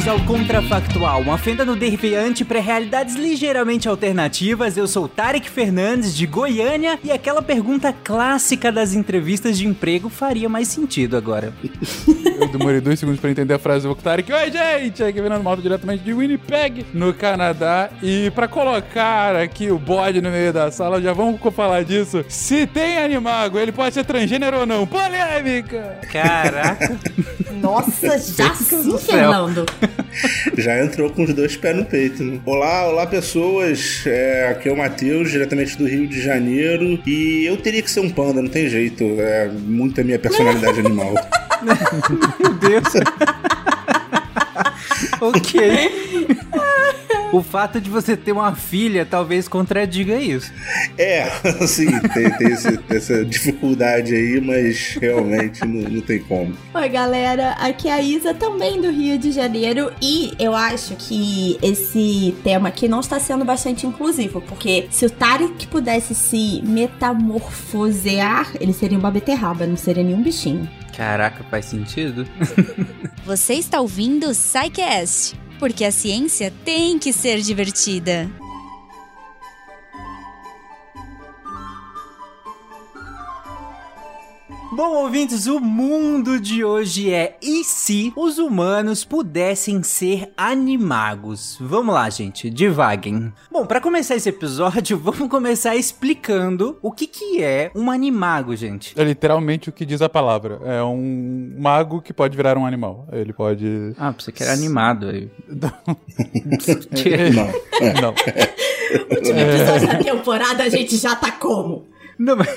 ao Contrafactual, uma fenda no derriante para realidades ligeiramente alternativas. Eu sou Tarek Fernandes, de Goiânia, e aquela pergunta clássica das entrevistas de emprego faria mais sentido agora. Eu demorei 2 segundos pra entender a frase do Tarek. Oi, gente! Aqui Fernando Malta, diretamente de Winnipeg, no Canadá. E pra colocar aqui o bode no meio da sala, já vamos falar disso. Se tem animago, ele pode ser transgênero ou não? Polêmica! Caraca! Nossa, já sim, Fernando. Já entrou com os 2 pés no peito, né? Olá pessoas. Aqui é o Matheus, diretamente do Rio de Janeiro. E eu teria que ser um panda, não tem jeito. É muito a minha personalidade animal. Meu Deus. Ok. O fato de você ter uma filha talvez contradiga isso. Sim, tem essa dificuldade aí, mas realmente não tem como. Oi, galera, aqui é a Isa, também do Rio de Janeiro, e eu acho que esse tema aqui não está sendo bastante inclusivo, porque se o Tarek pudesse se metamorfosear, ele seria uma beterraba, não seria nenhum bichinho. Caraca, faz sentido? Você está ouvindo o SciCast, porque a ciência tem que ser divertida. Bom, ouvintes, o mundo de hoje é: e se os humanos pudessem ser animagos? Vamos lá, gente, divaguem. Bom, pra começar esse episódio, vamos começar explicando o que é um animago, gente. É literalmente o que diz a palavra. É um mago que pode virar um animal. Ele pode... Ah, você quer animado aí. Não. Último episódio da temporada, a gente já tá como? Não, mas...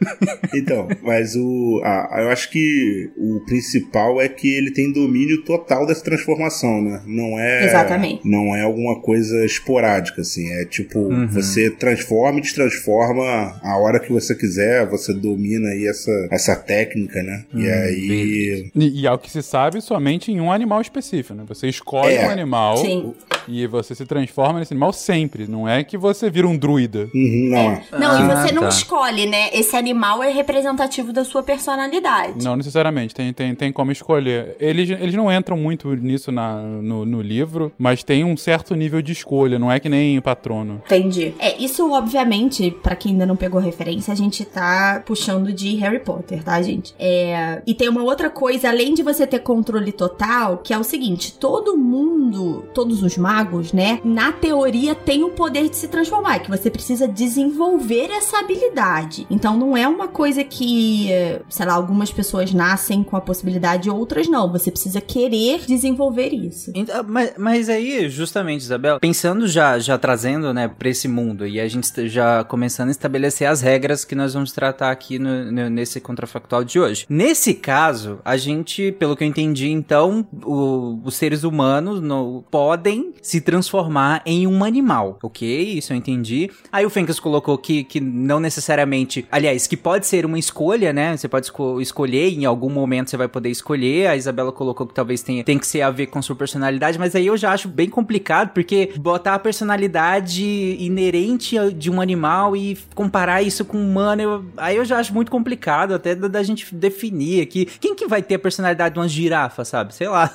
Então, mas eu acho que o principal é que ele tem domínio total dessa transformação, né? Exatamente. Não é alguma coisa esporádica, assim. É tipo, você transforma e destransforma a hora que você quiser, você domina aí essa técnica, né? E aí... E ao que se sabe, somente em um animal específico, né? Você escolhe um animal... Sim. E você se transforma nesse animal sempre. Não é que você vira um druida. Não. Não, e você não escolhe, né? Esse animal é representativo da sua personalidade. Não necessariamente. Tem como escolher. Eles não entram muito nisso no livro, mas tem um certo nível de escolha. Não é que nem patrono. Entendi. Isso, obviamente, pra quem ainda não pegou referência, a gente tá puxando de Harry Potter, tá, gente? E tem uma outra coisa, além de você ter controle total, que é o seguinte: todo mundo, todos os magos, né, na teoria tem o poder de se transformar, que você precisa desenvolver essa habilidade. Então não é uma coisa que, sei lá, algumas pessoas nascem com a possibilidade e outras não. Você precisa querer desenvolver isso. Mas aí, justamente, Isabela, pensando já trazendo, né, pra esse mundo, e a gente já começando a estabelecer as regras que nós vamos tratar aqui nesse contrafactual de hoje. Nesse caso, a gente, pelo que eu entendi, então, os seres humanos podem se transformar em um animal, ok? Isso eu entendi. Aí o Fencas colocou que não necessariamente... Aliás, que pode ser uma escolha, né? Você pode escolher, em algum momento você vai poder escolher. A Isabela colocou que talvez tem que ser a ver com sua personalidade, mas aí eu já acho bem complicado, porque botar a personalidade inerente de um animal e comparar isso com um humano, aí eu já acho muito complicado até da gente definir aqui. Quem que vai ter a personalidade de uma girafa, sabe? Sei lá.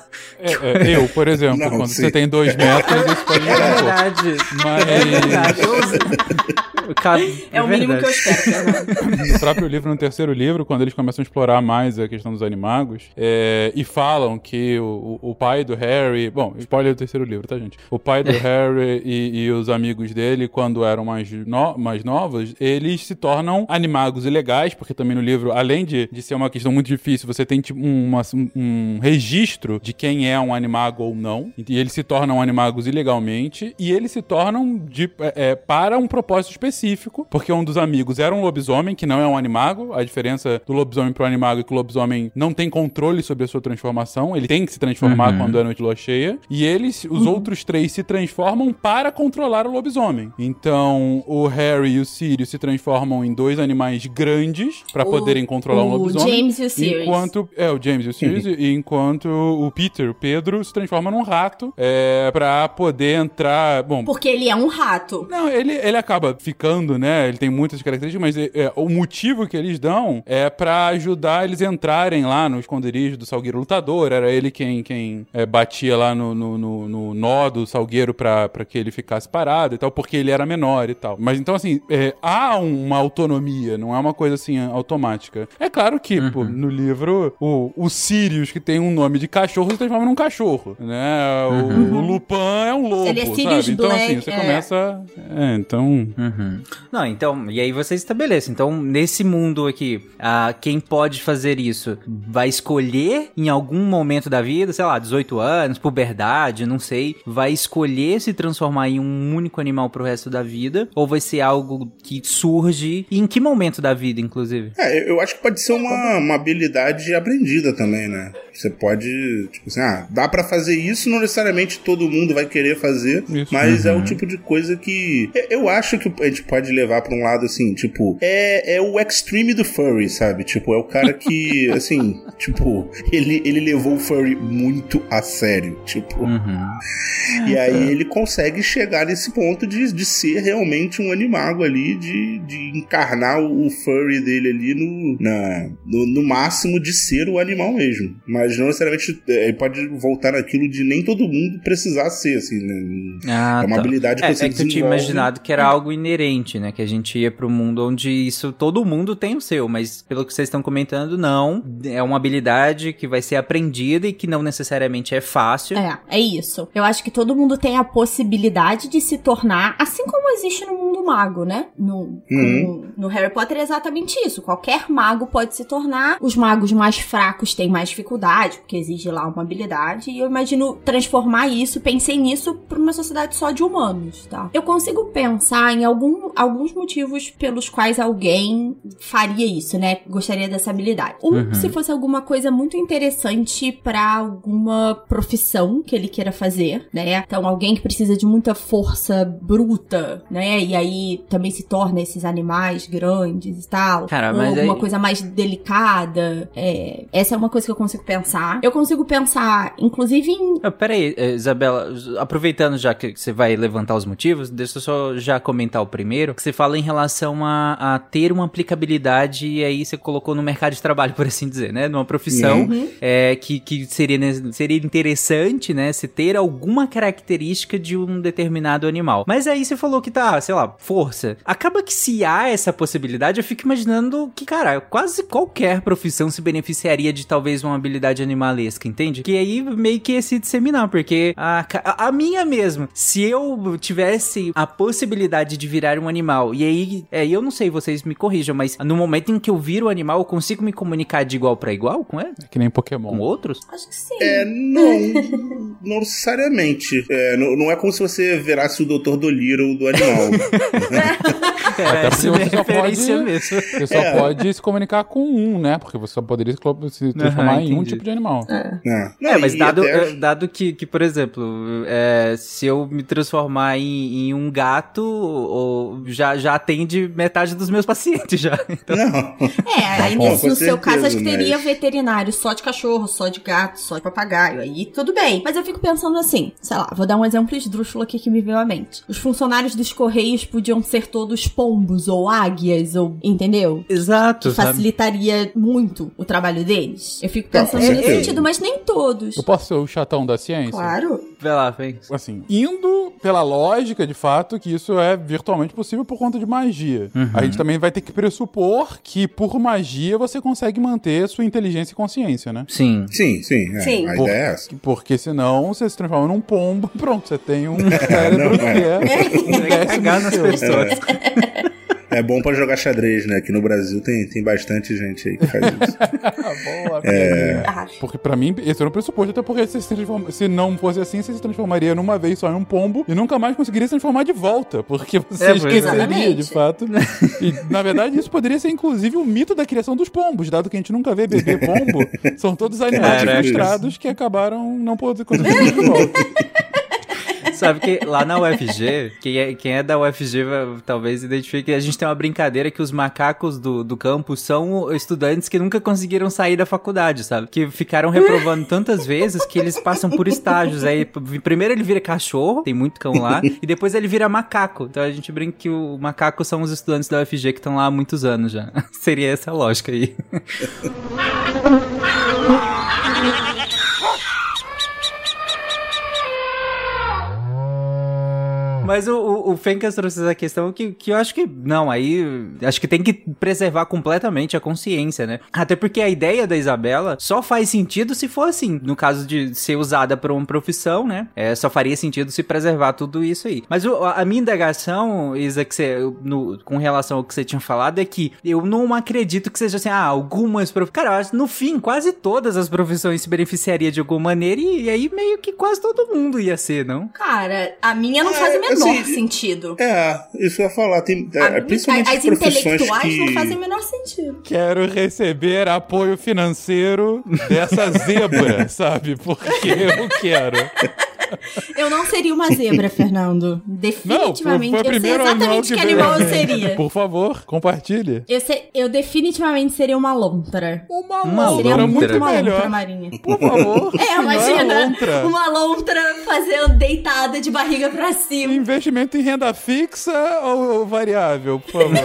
Eu, por exemplo, quando você tem 2 metros, isso pode É verdade. Mas... É verdade. É o mínimo que eu espero, né? No próprio livro, no 3º livro, quando eles começam a explorar mais a questão dos animagos, e falam que o pai do Harry... Bom, spoiler do 3º livro, tá, gente? O pai do Harry e os amigos dele, quando eram mais novos, eles se tornam animagos ilegais, porque também no livro, além de ser uma questão muito difícil, você tem tipo, um registro de quem é um animago ou não, e eles se tornam animagos ilegalmente, e eles se tornam para um propósito específico, porque um dos amigos era um lobisomem, que não é um animago. A diferença do lobisomem pro animago é que o lobisomem não tem controle sobre a sua transformação, ele tem que se transformar quando é noite de lua cheia, e os outros 3 se transformam para controlar o lobisomem. Então, o Harry e o Sirius se transformam em 2 animais grandes para poderem controlar um lobisomem. O James e o Sirius. O James e o Sirius, e enquanto o Pedro, se transforma num rato, pra poder entrar... Bom, porque ele é um rato. Não, ele acaba ficando explicando, né? Ele tem muitas características, mas o motivo que eles dão é pra ajudar eles a entrarem lá no esconderijo do Salgueiro Lutador. Era ele quem batia lá no nó do Salgueiro pra que ele ficasse parado e tal, porque ele era menor e tal. Mas então, assim, há uma autonomia, não é uma coisa assim automática. É claro que, pô, no livro, o Sirius, que tem um nome de cachorro, se transforma num cachorro, né? O Lupin é um lobo, ele é Sirius sabe? Então, Black, assim, você começa... então... Não, então, e aí você estabelece. Então, nesse mundo aqui, quem pode fazer isso vai escolher em algum momento da vida, sei lá, 18 anos, puberdade, não sei, vai escolher se transformar em um único animal pro resto da vida, ou vai ser algo que surge, e em que momento da vida, inclusive? Eu acho que pode ser uma habilidade aprendida também, né? Você pode, tipo assim, dá pra fazer isso, não necessariamente todo mundo vai querer fazer, isso. Mas é o tipo de coisa que eu acho que a gente pode levar pra um lado assim, tipo, é o extreme do furry, sabe? Tipo, é o cara que, assim, tipo, ele levou o furry muito a sério, tipo. E aí ele consegue chegar nesse ponto de ser realmente um animago ali, de encarnar o furry dele ali no máximo de ser o animal mesmo. Mas não necessariamente ele pode voltar naquilo de nem todo mundo precisar ser, assim, né? É uma habilidade que você desenvolve. Que eu tinha imaginado que era algo inerente, né? Que a gente ia pro mundo onde isso, todo mundo tem o seu, mas pelo que vocês estão comentando, não. É uma habilidade que vai ser aprendida e que não necessariamente é fácil. É isso. Eu acho que todo mundo tem a possibilidade de se tornar, assim como existe no mundo mago, né? No Harry Potter é exatamente isso. Qualquer mago pode se tornar. Os magos mais fracos têm mais dificuldade, porque exige lá uma habilidade. E eu imagino transformar isso, pensei nisso pra uma sociedade só de humanos, tá? Eu consigo pensar em alguns motivos pelos quais alguém faria isso, né? Gostaria dessa habilidade. Se fosse alguma coisa muito interessante pra alguma profissão que ele queira fazer, né? Então, alguém que precisa de muita força bruta, né? E aí também se torna esses animais grandes e tal. Cara, ou mas alguma coisa mais delicada. Essa é uma coisa que eu consigo pensar. Eu consigo pensar, inclusive, em... Peraí, Isabela, aproveitando já que você vai levantar os motivos, deixa eu só já comentar o primeiro, que você fala em relação a ter uma aplicabilidade, e aí você colocou no mercado de trabalho, por assim dizer, né? Numa profissão que seria interessante, né? Se ter alguma característica de um determinado animal. Mas aí você falou que tá, sei lá, força. Acaba que se há essa possibilidade, eu fico imaginando que, cara, quase qualquer profissão se beneficiaria de talvez uma habilidade animalesca, entende? Que aí meio que ia se disseminar, porque a minha mesmo, se eu tivesse a possibilidade de virar um animal, e aí, eu não sei, vocês me corrijam, mas no momento em que eu viro o animal, eu consigo me comunicar de igual pra igual com ele? É que nem Pokémon. Com outros? Acho que sim. Não necessariamente. Não é como se você virasse o Dr. Dolittle do animal. Essa é a referência mesmo. Você só pode se comunicar com um, né? Porque você só poderia se transformar em um tipo de animal. Mas dado que, por exemplo, se eu me transformar em um gato, já atende metade dos meus pacientes já. Então... aí no seu caso, acho que teria veterinário só de cachorro, só de gato, só de papagaio, aí tudo bem. Mas eu fico pensando assim, sei lá, vou dar um exemplo esdrúxulo aqui que me veio à mente. Os funcionários dos Correios podiam ser todos pombos ou águias, ou, entendeu? Exato. Que facilitaria muito o trabalho deles. Eu fico pensando nesse sentido, mas nem todos. Eu posso ser o chatão da ciência? Claro. Vai lá, vem. Assim, indo pela lógica, de fato, que isso é virtualmente possível por conta de magia. A gente também vai ter que pressupor que, por magia, você consegue manter sua inteligência e consciência, né? Sim. Sim. A ideia é essa. Porque senão você se transforma num pombo, pronto, você tem um cérebro que é cagar nas pessoas. É bom pra jogar xadrez, né? Aqui no Brasil tem bastante gente aí que faz isso. Boa, porque pra mim, esse era um pressuposto, até porque se não fosse assim, você se transformaria numa vez só em um pombo e nunca mais conseguiria se transformar de volta, porque você esqueceria, de fato. E, na verdade, isso poderia ser, inclusive, o mito da criação dos pombos, dado que a gente nunca vê bebê pombo. São todos animais frustrados que acabaram não podendo conseguir de volta. Sabe que lá na UFG, quem é da UFG talvez identifique que a gente tem uma brincadeira que os macacos do campus são estudantes que nunca conseguiram sair da faculdade, sabe? Que ficaram reprovando tantas vezes que eles passam por estágios. Aí, primeiro ele vira cachorro, tem muito cão lá, e depois ele vira macaco. Então a gente brinca que o macaco são os estudantes da UFG que estão lá há muitos anos já. Seria essa a lógica aí. Mas o Fencas trouxe essa questão que eu acho que, não, aí, acho que tem que preservar completamente a consciência, né? Até porque a ideia da Isabela só faz sentido se for assim, no caso de ser usada para uma profissão, né? Só faria sentido se preservar tudo isso aí. Mas a minha indagação, Isa, com relação ao que você tinha falado, é que eu não acredito que seja assim, algumas profissões. Cara, eu acho que no fim, quase todas as profissões se beneficiariam de alguma maneira e aí meio que quase todo mundo ia ser, não? Cara, a minha não faz o menor sentido. Isso eu ia falar. Principalmente as intelectuais não fazem o menor sentido. Quero receber apoio financeiro dessa zebra, sabe? Porque eu quero. Eu não seria uma zebra, Fernando. Definitivamente. Não, foi eu sei exatamente que animal eu seria. Por favor, compartilhe. Eu definitivamente seria uma lontra. Uma seria lontra, muito uma melhor. lontra marinha. Por favor. Imagina. Uma lontra fazendo deitada de barriga pra cima. Investimento em renda fixa ou variável, por favor?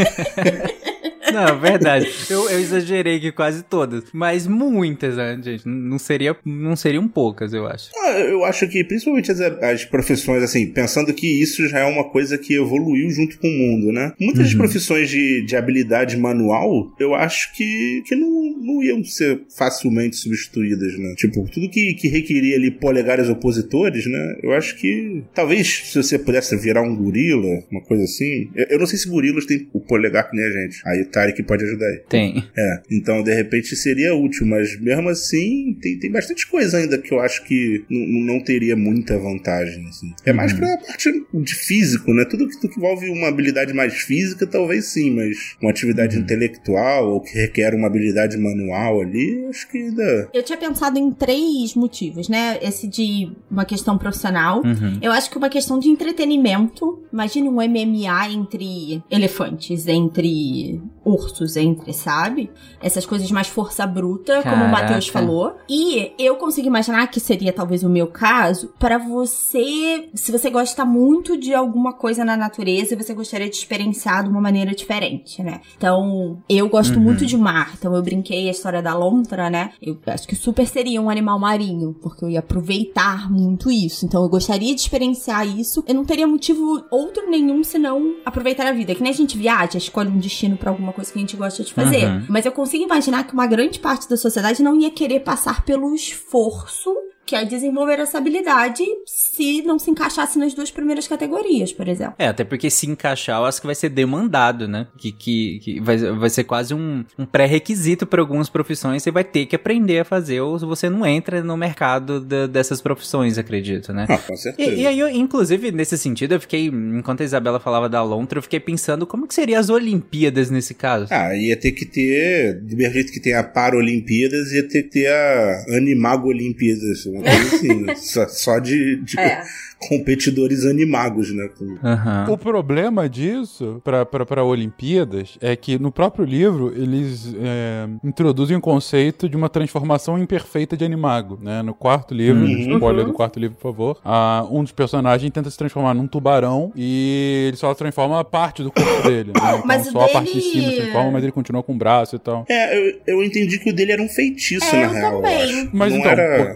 Não, verdade. Eu exagerei aqui quase todas. Mas muitas, né, gente? Não seriam poucas, eu acho. Eu acho que, principalmente as profissões, assim, pensando que isso já é uma coisa que evoluiu junto com o mundo, né? Muitas profissões de habilidade manual, eu acho que não iam ser facilmente substituídas, né? Tipo, tudo que requeria ali polegares opositores, né? Eu acho que, talvez, se você pudesse virar um gorila, uma coisa assim... Eu não sei se gorilas têm o polegar que nem a gente. Aí o Tarek pode ajudar aí. Tem. Então, de repente, seria útil, mas mesmo assim, tem bastante coisa ainda que eu acho que não teria muita vantagem, assim. É mais pra parte de físico, né? Tudo que envolve uma habilidade mais física, talvez sim, mas uma atividade intelectual ou que requer uma habilidade manual ali, acho que ainda... Eu tinha pensado em 3 motivos, né? Esse de uma questão profissional. Eu acho que uma questão de entretenimento. Imagina um MMA entre elefantes, entre ursos, sabe? Essas coisas mais força bruta, como o Matheus falou. E eu consigo imaginar que seria talvez o meu caso, para você, se você gosta muito de alguma coisa na natureza e você gostaria de experienciar de uma maneira diferente, né? Então, eu gosto muito de mar, então eu brinquei a história da lontra, né? Eu acho que super seria um animal marinho, porque eu ia aproveitar muito isso. Então, eu gostaria de experienciar isso. Eu não teria motivo outro nenhum senão aproveitar a vida. Que nem a gente viaja, escolhe um destino pra alguma coisa que a gente gosta de fazer. Mas eu consigo imaginar que uma grande parte da sociedade não ia querer passar pelo esforço que é desenvolver essa habilidade se não se encaixasse nas 2 primeiras categorias, por exemplo. Até porque se encaixar, eu acho que vai ser demandado, né? Que vai ser quase um pré-requisito para algumas profissões, você vai ter que aprender a fazer, ou você não entra no mercado dessas profissões, acredito, né? Com certeza. E aí, inclusive, nesse sentido, eu fiquei, enquanto a Isabela falava da lontra, eu fiquei pensando como que seriam as Olimpíadas nesse caso. Ia ter que ter, do mesmo jeito que tem a Paralimpíadas, ia ter que ter a Animago Olimpíadas, uma coisa assim, só de competidores animagos, né? O problema disso, para Olimpíadas, é que no próprio livro, eles introduzem o conceito de uma transformação imperfeita de animago, né? No 4º livro, spoiler do 4º livro, por favor, um dos personagens tenta se transformar num tubarão e ele só transforma a parte do corpo dele, né? Então, mas só a parte de cima se transforma, mas ele continua com o braço e tal. Eu entendi que o dele era um feitiço, na real. Também. Mas não então, era...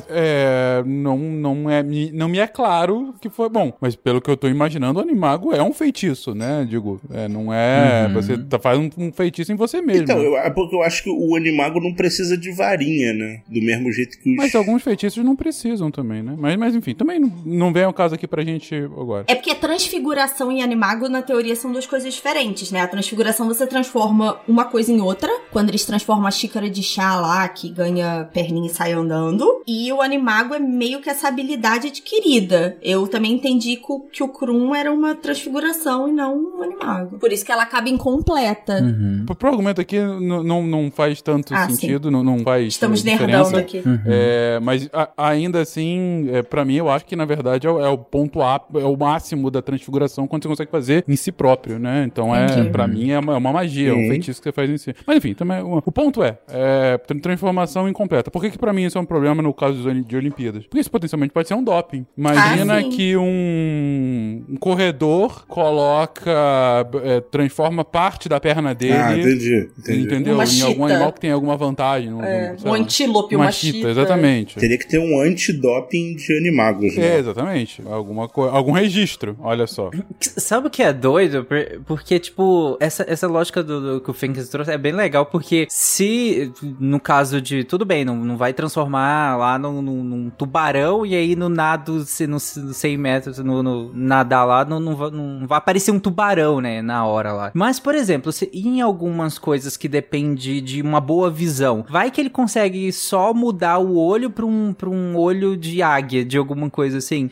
não me é claro que foi bom. Mas pelo que eu tô imaginando, o animago é um feitiço, né? Digo, não é... Você faz um feitiço em você mesmo. Então, porque eu acho que o animago não precisa de varinha, né? Do mesmo jeito que os... Mas alguns feitiços não precisam também, né? Mas enfim, também não vem ao caso aqui pra gente agora. É porque a transfiguração e animago, na teoria, são 2 coisas diferentes, né? A transfiguração você transforma uma coisa em outra, quando eles transformam a xícara de chá lá, que ganha perninha e sai andando. E o animago é meio que essa habilidade adquirida. Olimpíada, eu também entendi que o Krum era uma transfiguração e não um animago. Por isso que ela acaba incompleta. Pro argumento aqui não faz tanto sentido, não faz Estamos diferença. nerdando aqui. Mas ainda assim, pra mim, eu acho que na verdade é o ponto é o máximo da transfiguração quando você consegue fazer em si próprio, né? Então pra mim é uma magia, é um feitiço que você faz em si. Mas enfim, também, o ponto é transformação incompleta. Por que pra mim isso é um problema no caso de Olimpíadas? Porque isso potencialmente pode ser um doping. Imagina que um corredor transforma parte da perna dele. Entendi. Entendeu? Em algum animal que tem alguma vantagem. Um antílope, uma chita. Exatamente. Teria que ter um antidoping de animagos, né? Exatamente. Algum registro, olha só. Sabe o que é doido? Porque, tipo, essa lógica do que o Fenkes trouxe é bem legal, porque se, no caso de, tudo bem, não vai transformar lá num tubarão e aí no nado, nos 100 metros, no nadar lá, não vai aparecer um tubarão, né, na hora lá. Mas, por exemplo, se em algumas coisas que depende de uma boa visão, vai que ele consegue só mudar o olho pra um olho de águia, de alguma coisa assim.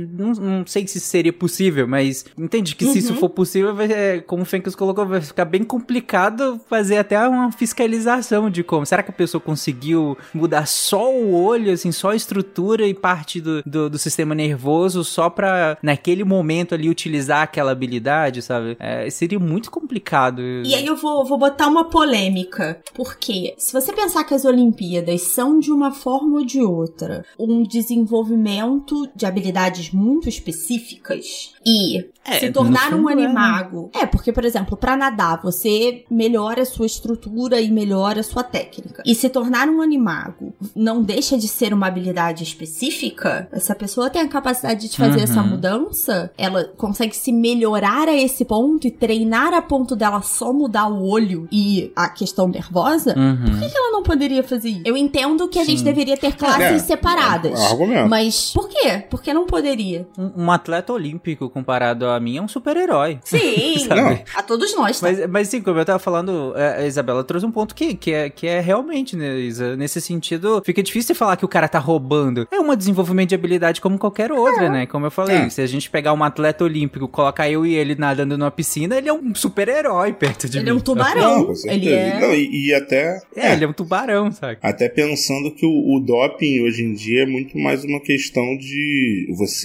Não sei se seria possível, mas entende que se isso for possível, como o Fenkes colocou, vai ficar bem complicado fazer até uma fiscalização de como. Será que a pessoa conseguiu mudar só o olho, assim, só a estrutura e parte do sistema nervoso só pra, naquele momento ali, utilizar aquela habilidade, sabe? Seria muito complicado. E aí eu vou botar uma polêmica, porque se você pensar que as Olimpíadas são de uma forma ou de outra um desenvolvimento de habilidades muito específicas e se tornar um animago... porque, por exemplo, pra nadar, você melhora a sua estrutura e melhora a sua técnica. E se tornar um animago não deixa de ser uma habilidade específica, essa pessoa tem a capacidade de fazer essa mudança, ela consegue se melhorar a esse ponto e treinar a ponto dela só mudar o olho e a questão nervosa, por que ela não poderia fazer isso? Eu entendo que a gente deveria ter classes separadas. Mas por quê? Por que não poderia? Um atleta olímpico comparado a mim é um super-herói. Sim, a todos nós. Tá? Mas sim, como eu tava falando, a Isabela trouxe um ponto que é realmente, né, Isa? Nesse sentido, fica difícil falar que o cara tá roubando. É um desenvolvimento de habilidade como qualquer outra, né? Como eu falei, se a gente pegar um atleta olímpico, colocar eu e ele nadando numa piscina, ele é um super-herói perto de mim. Ele é um tubarão. Com certeza. E até... ele é um tubarão, sabe? Até pensando que o doping hoje em dia é muito mais uma questão de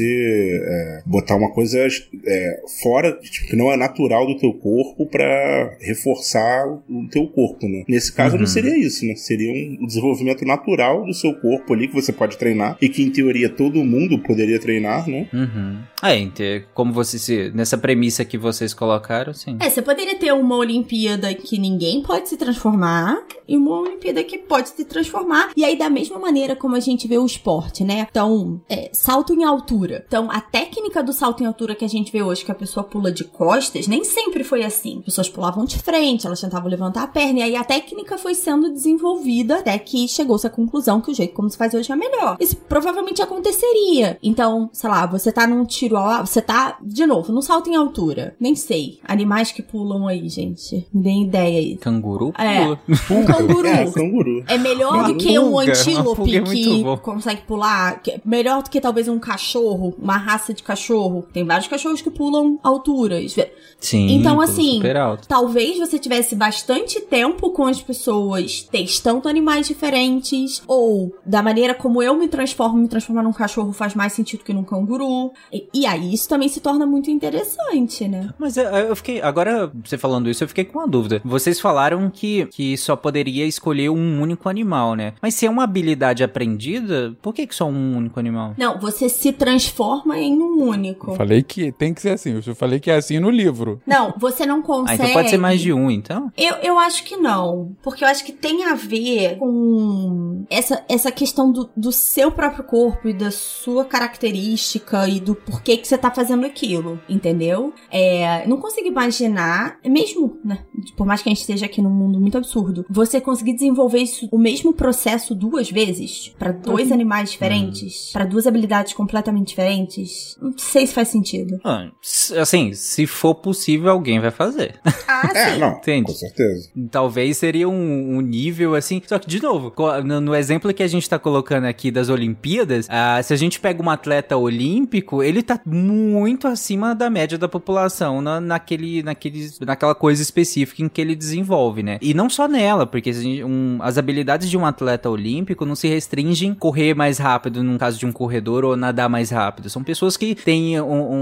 você botar uma coisa fora, tipo, que não é natural do teu corpo pra reforçar o teu corpo, né? Nesse caso não seria isso, né? Seria um desenvolvimento natural do seu corpo ali que você pode treinar e que em teoria todo mundo poderia treinar, né? Como nessa premissa que vocês colocaram, sim. Você poderia ter uma Olimpíada que ninguém pode se transformar e uma Olimpíada que pode se transformar. E aí, da mesma maneira como a gente vê o esporte, né? Então, salto em altura. Então, a técnica do salto em altura que a gente vê hoje, que a pessoa pula de costas, nem sempre foi assim. As pessoas pulavam de frente, elas tentavam levantar a perna, e aí a técnica foi sendo desenvolvida até que chegou-se à conclusão que o jeito como se faz hoje é melhor. Isso provavelmente aconteceria. Então, sei lá, você tá num tiro você tá, de novo, num salto em altura. Nem sei. Animais que pulam aí, gente. Me deem ideia aí. Canguru pula. Um canguru. Canguru. É melhor do que um antílope que consegue pular. Melhor do que talvez um cachorro, uma raça de cachorro. Tem vários cachorros que pulam alturas. Sim, então, assim, super alto. Talvez você tivesse bastante tempo com as pessoas testando animais diferentes, ou da maneira como eu me transformar num cachorro faz mais sentido que num canguru. E aí isso também se torna muito interessante, né? Mas eu fiquei, agora você falando isso, eu fiquei com uma dúvida. Vocês falaram que só poderia escolher um único animal, né? Mas se é uma habilidade aprendida, por que só um único animal? Não, você se transforma em um único. Eu falei que tem que ser assim, eu falei que é assim no livro. Não, você não consegue... então pode ser mais de um, então? Eu acho que não. Porque eu acho que tem a ver com essa questão do seu próprio corpo e da sua característica e do porquê que você tá fazendo aquilo, entendeu? Não consigo imaginar, mesmo, né, por mais que a gente esteja aqui num mundo muito absurdo, você conseguir desenvolver isso, o mesmo processo 2 vezes, pra 2 animais diferentes, pra 2 habilidades completamente diferentes, não sei se faz sentido. Assim, se for possível, alguém vai fazer. Sim. Não, Entende? com certeza. Talvez seria um nível assim. Só que, de novo, no exemplo que a gente tá colocando aqui das Olimpíadas, se a gente pega um atleta olímpico, ele tá muito acima da média da população naquela coisa específica em que ele desenvolve, né? E não só nela, porque as habilidades de um atleta olímpico não se restringem a correr mais rápido, no caso de um corredor, ou nadar mais rápido. São pessoas que têm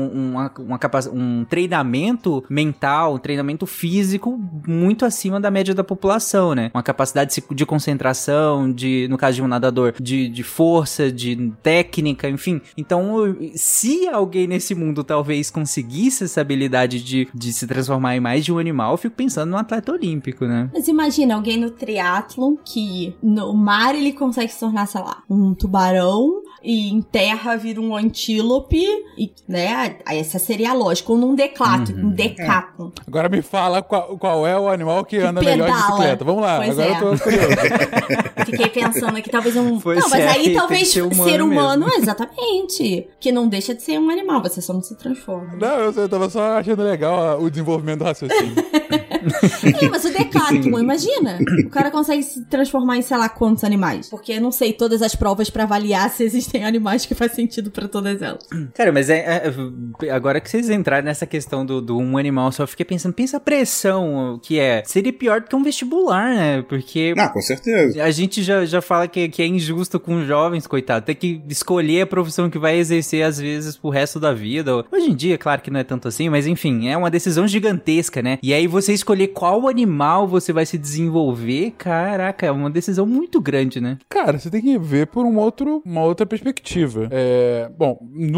um treinamento mental, um treinamento físico muito acima da média da população, né? Uma capacidade de concentração, no caso de um nadador, de força, de técnica, enfim. Então, se alguém nesse mundo talvez conseguisse essa habilidade de se transformar em mais de um animal, eu fico pensando num atleta olímpico, né? Mas imagina alguém no triatlon que no mar ele consegue se tornar, sei lá, um tubarão, e em terra vira um antílope, e, né? Aí essa seria a lógica. Ou num decátlon. Agora me fala qual é o animal que anda melhor de bicicleta. Vamos lá, pois agora eu tô curioso. Fiquei pensando aqui, talvez não, mas é, aí talvez ser humano, mesmo. Exatamente. Que não deixa de ser um animal, você só não se transforma. Não, eu tava só achando legal o desenvolvimento do raciocínio. Mas o decátlon, imagina. O cara consegue se transformar em sei lá quantos animais. Porque eu não sei todas as provas pra avaliar se existem animais que faz sentido pra todas elas. Cara, mas agora que vocês entraram nessa questão do um animal só, eu fiquei pensando, pensa a pressão que seria pior do que um vestibular, né? Porque... Não, com certeza. A gente já fala que é injusto com os jovens, coitado. Tem que escolher a profissão que vai exercer, às vezes, pro resto da vida. Hoje em dia, claro que não é tanto assim, mas enfim, é uma decisão gigantesca, né? E aí você escolher qual animal você vai se desenvolver, caraca, é uma decisão muito grande, né? Cara, você tem que ver por uma outra perspectiva. Bom,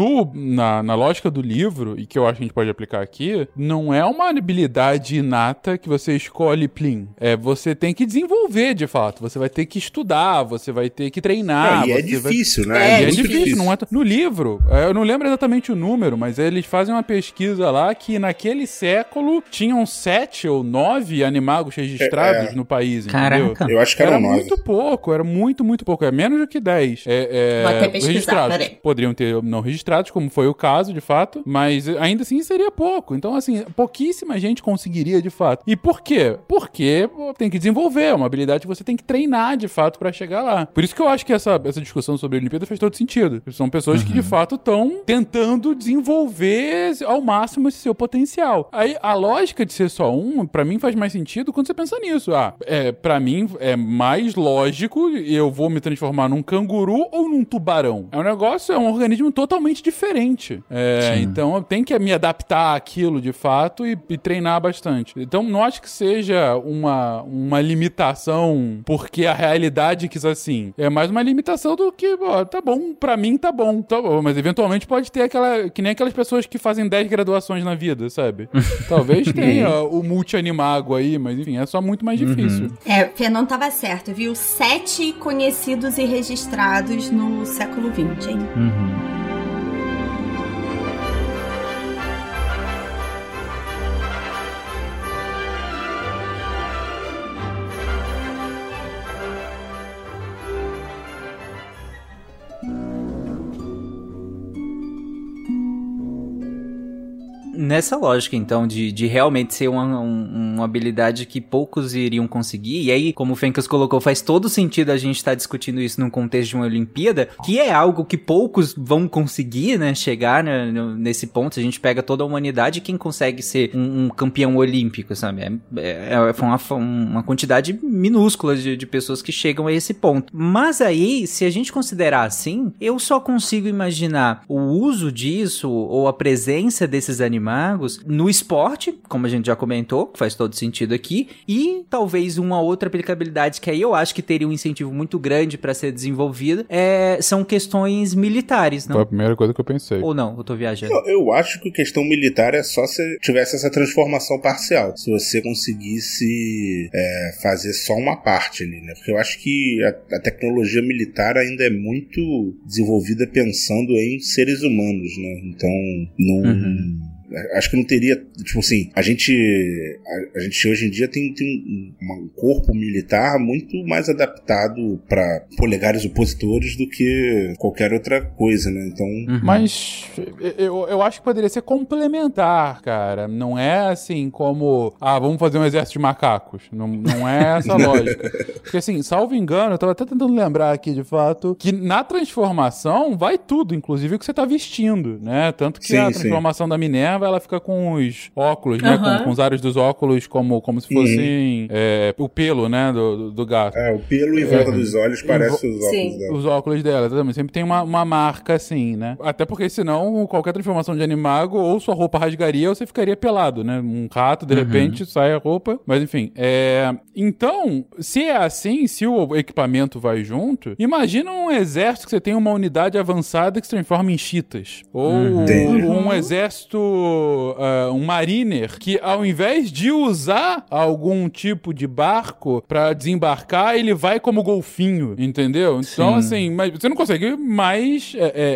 na lógica do livro, e que eu acho que a gente pode aplicar aqui, não é uma habilidade inata que você escolhe plim. Você tem que desenvolver, de fato. Você vai ter que estudar, você vai ter que treinar. E é difícil, né? É difícil. Não é no livro, eu não lembro exatamente o número, mas eles fazem uma pesquisa lá que naquele século tinham 7 ou 9 animagos registrados no país, entendeu? Caraca. Eu acho que era 9. Muito pouco, era muito pouco. É menos do que 10. Vou até pesquisar, registrados. peraí. Poderiam ter não registrados, como foi o caso, de fato, mas ainda assim seria pouco. Então, assim, pouquíssima gente conseguiria, de fato. E por quê? Porque tem que desenvolver, é uma habilidade que você tem que treinar, de fato, pra chegar lá. Por isso que eu acho que essa discussão sobre a Olimpíada faz todo sentido. São pessoas que, de fato, estão tentando desenvolver ao máximo esse seu potencial. Aí, a lógica de ser só um, pra mim, faz mais sentido quando você pensa nisso. Pra mim, é mais lógico eu vou me transformar num canguru ou num tubarão. É um organismo totalmente diferente. Então, eu tenho que me adaptar àquilo, de fato, e treinar bastante. Então, não acho que seja uma limitação porque a realidade quis assim. É mais uma limitação do que, tá bom, pra mim tá bom. Mas, eventualmente, pode ter que nem aquelas pessoas que fazem 10 graduações na vida, sabe? Talvez tenha o multi-animago aí, mas, enfim, é só muito mais difícil. Fernando tava certo, viu? 7 conhecidos e registrados no século XX, hein? Nessa lógica, então, de realmente ser uma habilidade que poucos iriam conseguir, e aí, como o Fencas colocou, faz todo sentido a gente estar discutindo isso num contexto de uma Olimpíada, que é algo que poucos vão conseguir, né, chegar nesse ponto. A gente pega toda a humanidade, quem consegue ser um campeão olímpico, sabe? Foi uma quantidade minúscula de pessoas que chegam a esse ponto. Mas aí, se a gente considerar assim, eu só consigo imaginar o uso disso, ou a presença desses animais no esporte, como a gente já comentou, que faz todo sentido aqui, e talvez uma outra aplicabilidade que aí eu acho que teria um incentivo muito grande para ser desenvolvida, são questões militares, não? Foi a primeira coisa que eu pensei. Ou não, eu tô viajando. Eu acho que questão militar é só se tivesse essa transformação parcial, se você conseguisse fazer só uma parte ali, né? Porque eu acho que a tecnologia militar ainda é muito desenvolvida pensando em seres humanos, né? Então, não... Acho que não teria, tipo assim, a gente hoje em dia tem um corpo militar muito mais adaptado para polegares opositores do que qualquer outra coisa, né? Então... Mas eu acho que poderia ser complementar, cara. Não é assim como, vamos fazer um exército de macacos. Não é essa a lógica. Porque assim, salvo engano, eu tava até tentando lembrar aqui de fato, que na transformação vai tudo, inclusive o que você tá vestindo, né? Tanto que a transformação da Minerva, ela fica com os óculos, né? Com os aros dos óculos como se fossem o pelo, né? Do gato. O pelo em volta dos olhos parece os óculos dela. Os óculos dela, também. Sempre tem uma marca assim, né? Até porque senão qualquer transformação de animago, ou sua roupa rasgaria ou você ficaria pelado, né? Um rato, de repente, sai a roupa. Mas enfim, então, se é assim, se o equipamento vai junto, imagina um exército que você tem uma unidade avançada que se transforma em cheetahs. Ou um exército, um mariner, que ao invés de usar algum tipo de barco pra desembarcar, ele vai como golfinho, entendeu? Então, assim, mas você não consegue mais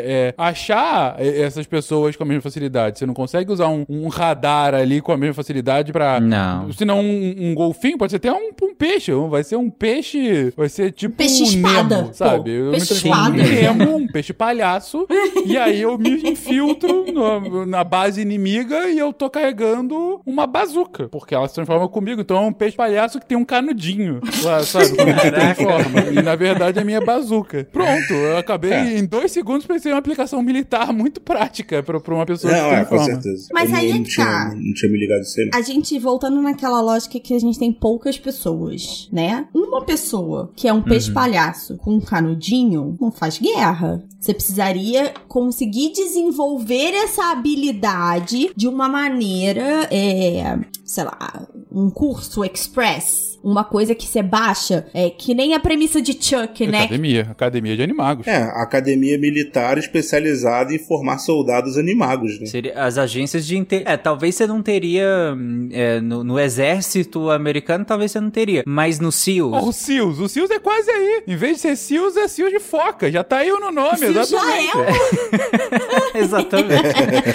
achar essas pessoas com a mesma facilidade. Você não consegue usar um radar ali com a mesma facilidade pra... Não. Senão um golfinho pode ser até um peixe. Vai ser um peixe... Vai ser tipo peixe um espada, Nemo, sabe? Eu peixe me transformo espada. em Nemo, um peixe palhaço, e aí eu me infiltro na base inimiga e eu tô carregando uma bazuca, porque ela se transforma comigo. Então é um peixe palhaço que tem um canudinho lá, sabe? Como se transforma. E na verdade é minha bazuca. Pronto, eu acabei em 2 segundos pensei em uma aplicação militar muito prática pra uma pessoa que se transforma. Com certeza. Mas aí não tinha me ligado isso aí. A gente, voltando naquela lógica que a gente tem poucas pessoas, né? Uma pessoa que é um peixe palhaço com um canudinho não faz guerra. Você precisaria conseguir desenvolver essa habilidade de uma maneira, sei lá, um curso express. Uma coisa que você baixa, que nem a premissa de Chuck, né? Academia de animagos. A academia militar especializada em formar soldados animagos, né? Seria as agências de... talvez você não teria... no exército americano, talvez você não teria. Mas no SEALs... O SEALs é quase aí. Em vez de ser SEALs, é SEALs de foca. Já tá aí no nome, exatamente. Exatamente.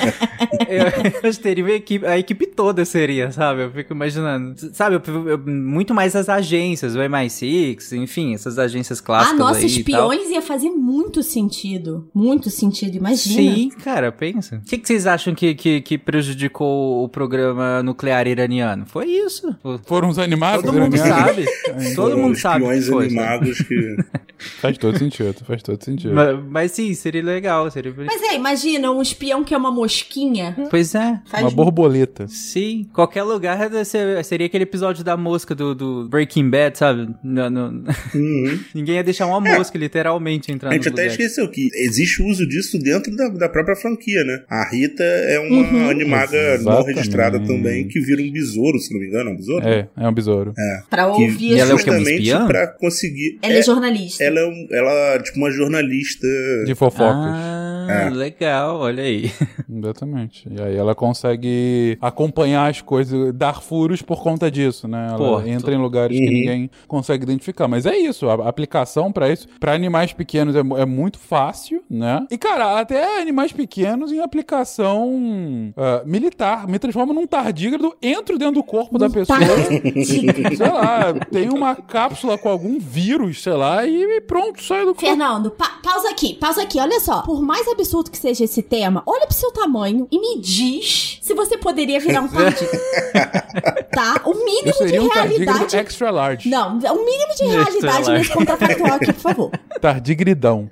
Eu teria a equipe toda seria, sabe? Eu fico imaginando. Sabe, muito mais as agências, o MI6, enfim, essas agências clássicas aí. Nossa, espiões ia fazer muito sentido. Muito sentido, imagina. Sim, cara, pensa. O que vocês acham que prejudicou o programa nuclear iraniano? Foi isso. Foram os animagos Todo mundo iranianos? sabe. Todo mundo sabe que foi. Espiões animagos que... Faz todo sentido. Mas sim, seria legal. Mas imagina um espião que é uma mosquinha. Pois é. Uma borboleta. Sim. Qualquer lugar seria aquele episódio da mosca do Breaking Bad, sabe? Ninguém ia deixar uma mosca, literalmente, entrar no lugar. A gente até esqueceu que existe uso disso dentro da própria franquia, né? A Rita é uma animaga não registrada também, que vira um besouro, se não me engano. É um besouro? É um besouro. Pra ouvir... E ela é o que? Uma espiã? Pra conseguir... Ela é jornalista. Ela é tipo uma jornalista... De fofocas. Legal, olha aí. Exatamente. E aí ela consegue acompanhar as coisas, dar furos por conta disso, né? Ela entra em lugares que ninguém consegue identificar. Mas é isso, a aplicação pra isso, pra animais pequenos é muito fácil, né? E, cara, até animais pequenos em aplicação militar. Me transforma num tardígrado, entro dentro do corpo da pessoa. Sei lá, tem uma cápsula com algum vírus, sei lá, e pronto, sai do corpo. Fernando, pausa aqui, olha só. Por mais absurdo que seja esse tema, olha pro seu tamanho e me diz se você poderia virar um tardígrado. Tá? O mínimo Eu seria de um tardígrado realidade... extra large. Não, o mínimo de realidade nesse contrafactual aqui, por favor. Tardigridão.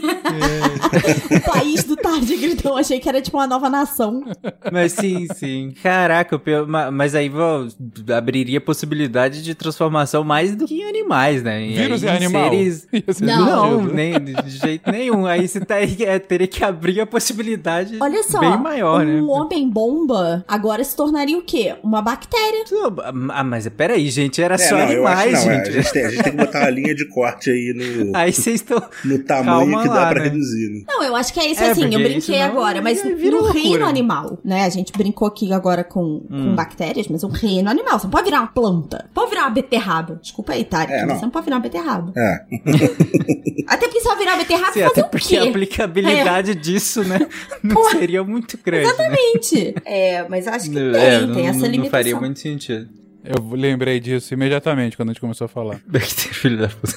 O país do tardigridão, achei que era tipo uma nova nação. Mas sim. Caraca, mas aí abriria possibilidade de transformação mais do que em animais, né? Vírus é animal? Não, nem de jeito nenhum. Aí você teria que abrir a possibilidade. Olha só, bem maior, né? Um homem-bomba agora se tornaria o quê? Uma bactéria. Mas peraí, gente, era só animais, gente. A gente tem que botar uma linha de corte aí no... Aí vocês estão... No tamanho que dá pra reduzir, né? Não, eu acho que é isso assim, eu brinquei agora, mas no reino animal, né? A gente brincou aqui agora com bactérias, mas um reino animal. Você não pode virar uma planta, pode virar uma beterraba. Desculpa aí, Tari. não. Você não pode virar uma beterraba. É. Até porque se ela virar uma beterraba, Sim, fazer até o porque quê? a aplicabilidade disso, né, não seria muito grande. Exatamente. Mas acho que tem essa limitação. Não faria muito sentido. Eu lembrei disso imediatamente quando a gente começou a falar. Filho da puta.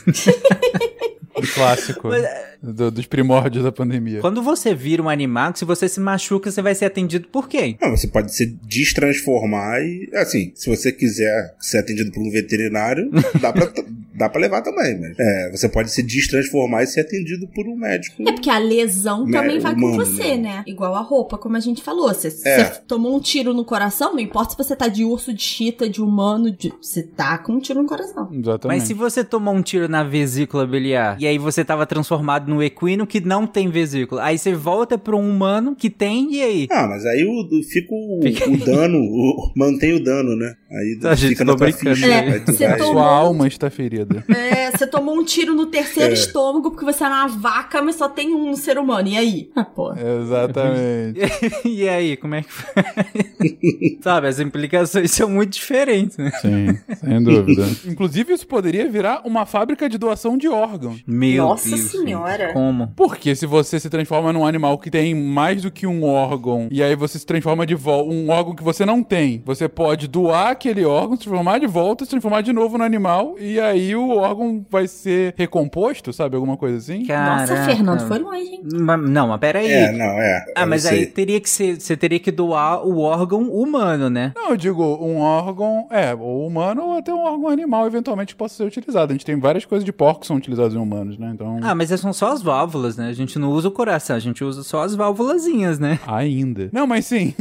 Do clássico. Dos primórdios da pandemia. Quando você vira um animago, se você se machuca, você vai ser atendido por quem? Não, você pode se destransformar e, assim, se você quiser ser atendido por um veterinário, dá pra levar também, mas você pode se destransformar e ser atendido por um médico. É porque a lesão também vai com humano, você, né? Igual a roupa, como a gente falou. Você tomou um tiro no coração, não importa se você tá de urso, de chita, de humano, você tá com um tiro no coração. Exatamente. Mas se você tomou um tiro na vesícula biliar, e aí você tava transformado no equino que não tem vesícula, aí você volta pra um humano que tem, e aí? Ah, mas aí fica o dano, mantém o dano, né? Aí fica na tua ficha. Sua alma está ferida. Você tomou um tiro no terceiro estômago porque você é uma vaca, mas só tem um ser humano. E aí? Pô. Exatamente. E aí, como é que faz? Sabe, as implicações são muito diferentes, né? Sim, sem dúvida. Inclusive, isso poderia virar uma fábrica de doação de órgãos. Meu Nossa Deus, senhora. Como? Porque se você se transforma num animal que tem mais do que um órgão, e aí você se transforma de volta, um órgão que você não tem, você pode doar aquele órgão, se transformar de volta, se transformar de novo no animal, e aí o órgão vai ser recomposto, sabe? Alguma coisa assim. Nossa, Fernando, foi longe, hein? Não, mas peraí. Mas aí teria que ser, você teria que doar o órgão humano, né? Não, eu digo um órgão, ou humano, ou até um órgão animal, eventualmente, que possa ser utilizado. A gente tem várias coisas de porco que são utilizadas em humanos, né? Então... mas são só as válvulas, né? A gente não usa o coração, a gente usa só as válvulazinhas, né? Ainda. Não, mas sim.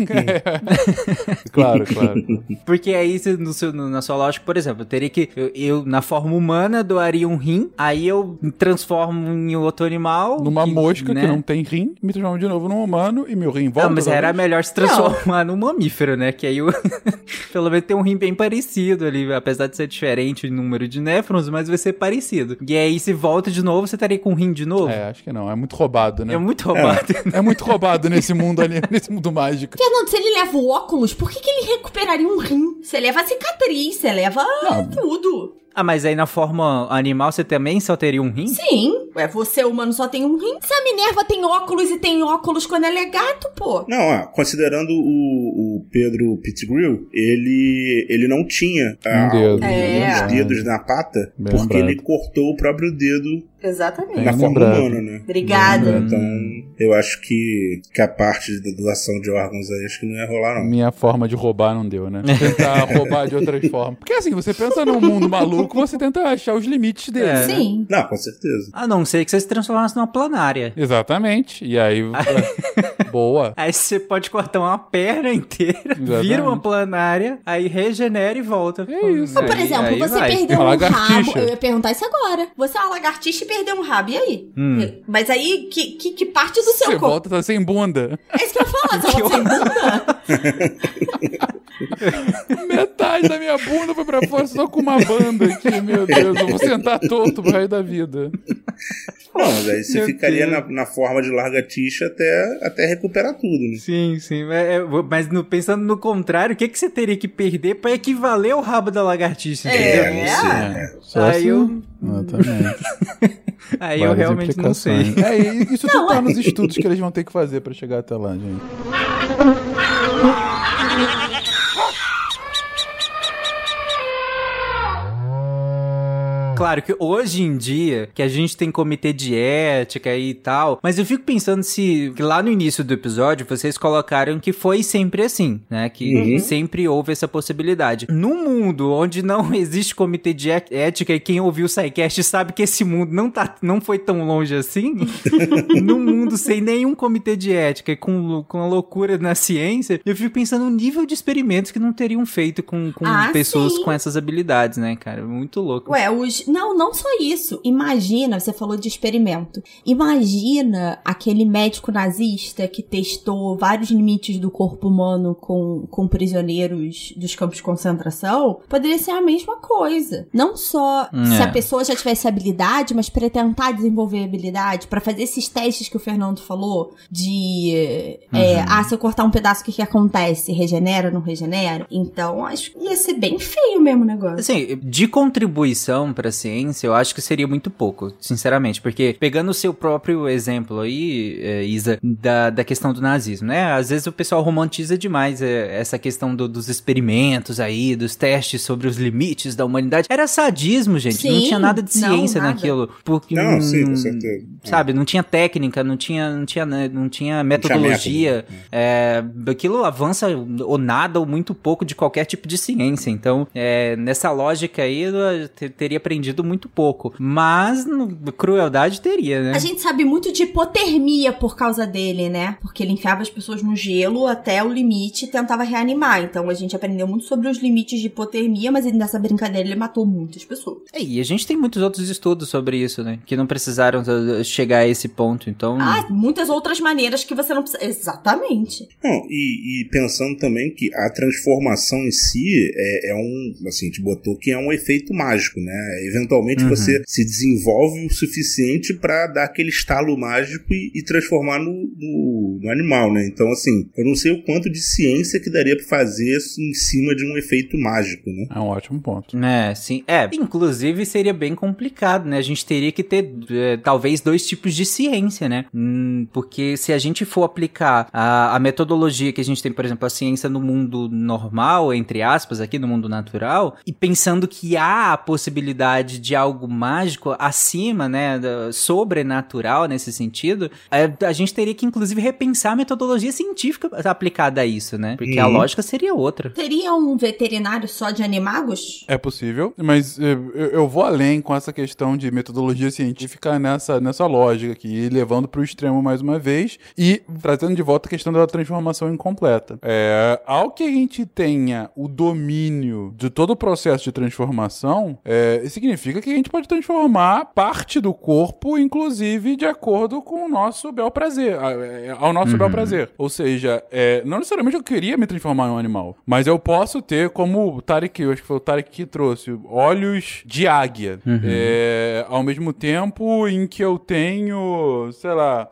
Claro. Porque aí, na sua lógica, por exemplo, eu teria que... Eu, na forma humana, doaria um rim, aí eu me transformo em outro animal... Numa mosca, né? Que não tem rim, me transformo de novo num humano e meu rim volta. Não, mas era melhor se transformar num mamífero, né? Que aí pelo menos tem um rim bem parecido ali, apesar de ser diferente o número de néfrons, mas vai ser parecido. E aí, se volta de novo, você estaria com um rim de novo? Acho que não. É muito roubado, né? É muito roubado. É muito roubado nesse mundo ali, nesse mundo mágico. Fernando, se ele leva o óculos, por que ele recuperaria um rim? Você leva a cicatriz, você leva tudo. Mas aí na forma animal você também só teria um rim? Sim. Você, humano, só tem um rim. Se a Minerva tem óculos e tem óculos quando ela é gato, pô. Não, considerando o Pedro Pettigrew, ele não tinha os dedos na pata, porque ele cortou o próprio dedo. Exatamente. Na forma humana, né? Obrigada. Então, eu acho que a parte da doação de órgãos aí, acho que não ia rolar, não. Minha forma de roubar não deu, né? Tentar roubar de outras formas. Porque assim, você pensa num mundo maluco, você tenta achar os limites dele. Sim. Não, com certeza. A não ser que você se transformasse numa planária. Exatamente. E aí... Boa. Aí você pode cortar uma perna inteira, vira uma planária, aí regenera e volta. É isso. Ou, por exemplo, você perdeu um rabo. Eu ia perguntar isso agora. Você é uma lagartixa e perdeu um rabo, e aí? Mas aí, que parte do seu corpo? Você volta, tá sem bunda. É isso que eu ia falar, você volta sem bunda? Metade da minha bunda foi pra fora só com uma banda aqui, meu Deus. Eu vou sentar torto pro resto da vida. Não, mas aí você ficaria na forma de lagartixa até recuperar tudo, né? Sim. Mas pensando no contrário, o que você teria que perder pra equivaler ao rabo da lagartixa? Só aí assim. Exatamente. Aí eu realmente não sei. Isso tudo tá nos estudos que eles vão ter que fazer pra chegar até lá, gente. Claro que hoje em dia, que a gente tem comitê de ética e tal, mas eu fico pensando que lá no início do episódio, vocês colocaram que foi sempre assim, né? Que sempre houve essa possibilidade. Num mundo onde não existe comitê de ética, e quem ouviu o SciCast sabe que esse mundo não foi tão longe assim, num mundo sem nenhum comitê de ética, com a loucura na ciência, eu fico pensando no nível de experimentos que não teriam feito com pessoas com essas habilidades, né, cara? Muito louco. Não só isso. Imagina, você falou de experimento. Imagina aquele médico nazista que testou vários limites do corpo humano com prisioneiros dos campos de concentração. Poderia ser a mesma coisa. Não só se a pessoa já tivesse habilidade, mas para tentar desenvolver habilidade, para fazer esses testes que o Fernando falou, de se eu cortar um pedaço, o que acontece? Regenera, não regenera? Então, acho que ia ser bem feio mesmo o negócio. Assim, de contribuição para ciência, eu acho que seria muito pouco, sinceramente, porque pegando o seu próprio exemplo aí, Isa, da questão do nazismo, né? Às vezes o pessoal romantiza demais essa questão dos experimentos aí, dos testes sobre os limites da humanidade. Era sadismo, gente. Sim, não tinha nada de ciência naquilo. Porque, não, sim, com certeza. Sabe, não tinha técnica, não tinha metodologia. Aquilo avança ou nada ou muito pouco de qualquer tipo de ciência. Então, nessa lógica aí, eu teria aprendido muito pouco. Mas, crueldade teria, né? A gente sabe muito de hipotermia por causa dele, né? Porque ele enfiava as pessoas no gelo até o limite e tentava reanimar. Então, a gente aprendeu muito sobre os limites de hipotermia, mas nessa brincadeira ele matou muitas pessoas. E a gente tem muitos outros estudos sobre isso, né? Que não precisaram chegar a esse ponto, então... muitas outras maneiras que você não precisa... Exatamente. Não, e pensando também que a transformação em si assim, a gente botou que é um efeito mágico, né? Eventualmente você se desenvolve o suficiente pra dar aquele estalo mágico e transformar no animal, né? Então, assim, eu não sei o quanto de ciência que daria pra fazer isso em cima de um efeito mágico, né? É um ótimo ponto. Sim. Inclusive seria bem complicado, né? A gente teria que ter, talvez, 2 tipos de ciência, né? Porque se a gente for aplicar a metodologia que a gente tem, por exemplo, a ciência no mundo normal, entre aspas, aqui no mundo natural, e pensando que há a possibilidade de algo mágico acima, né? Sobrenatural nesse sentido, a gente teria que, inclusive, repensar a metodologia científica aplicada a isso, né? Porque a lógica seria outra. Teria um veterinário só de animagos? É possível, mas eu vou além com essa questão de metodologia científica nessa lógica aqui, levando para o extremo mais uma vez e trazendo de volta a questão da transformação incompleta. Ao que a gente tenha o domínio de todo o processo de transformação, significa que a gente pode transformar parte do corpo, inclusive de acordo com o nosso bel prazer, ao nosso bel prazer. Ou seja, não necessariamente eu queria me transformar em um animal, mas eu posso ter, como o Tarek, eu acho que foi o Tarek que trouxe, olhos de águia. Ao mesmo tempo em que eu tenho, sei lá,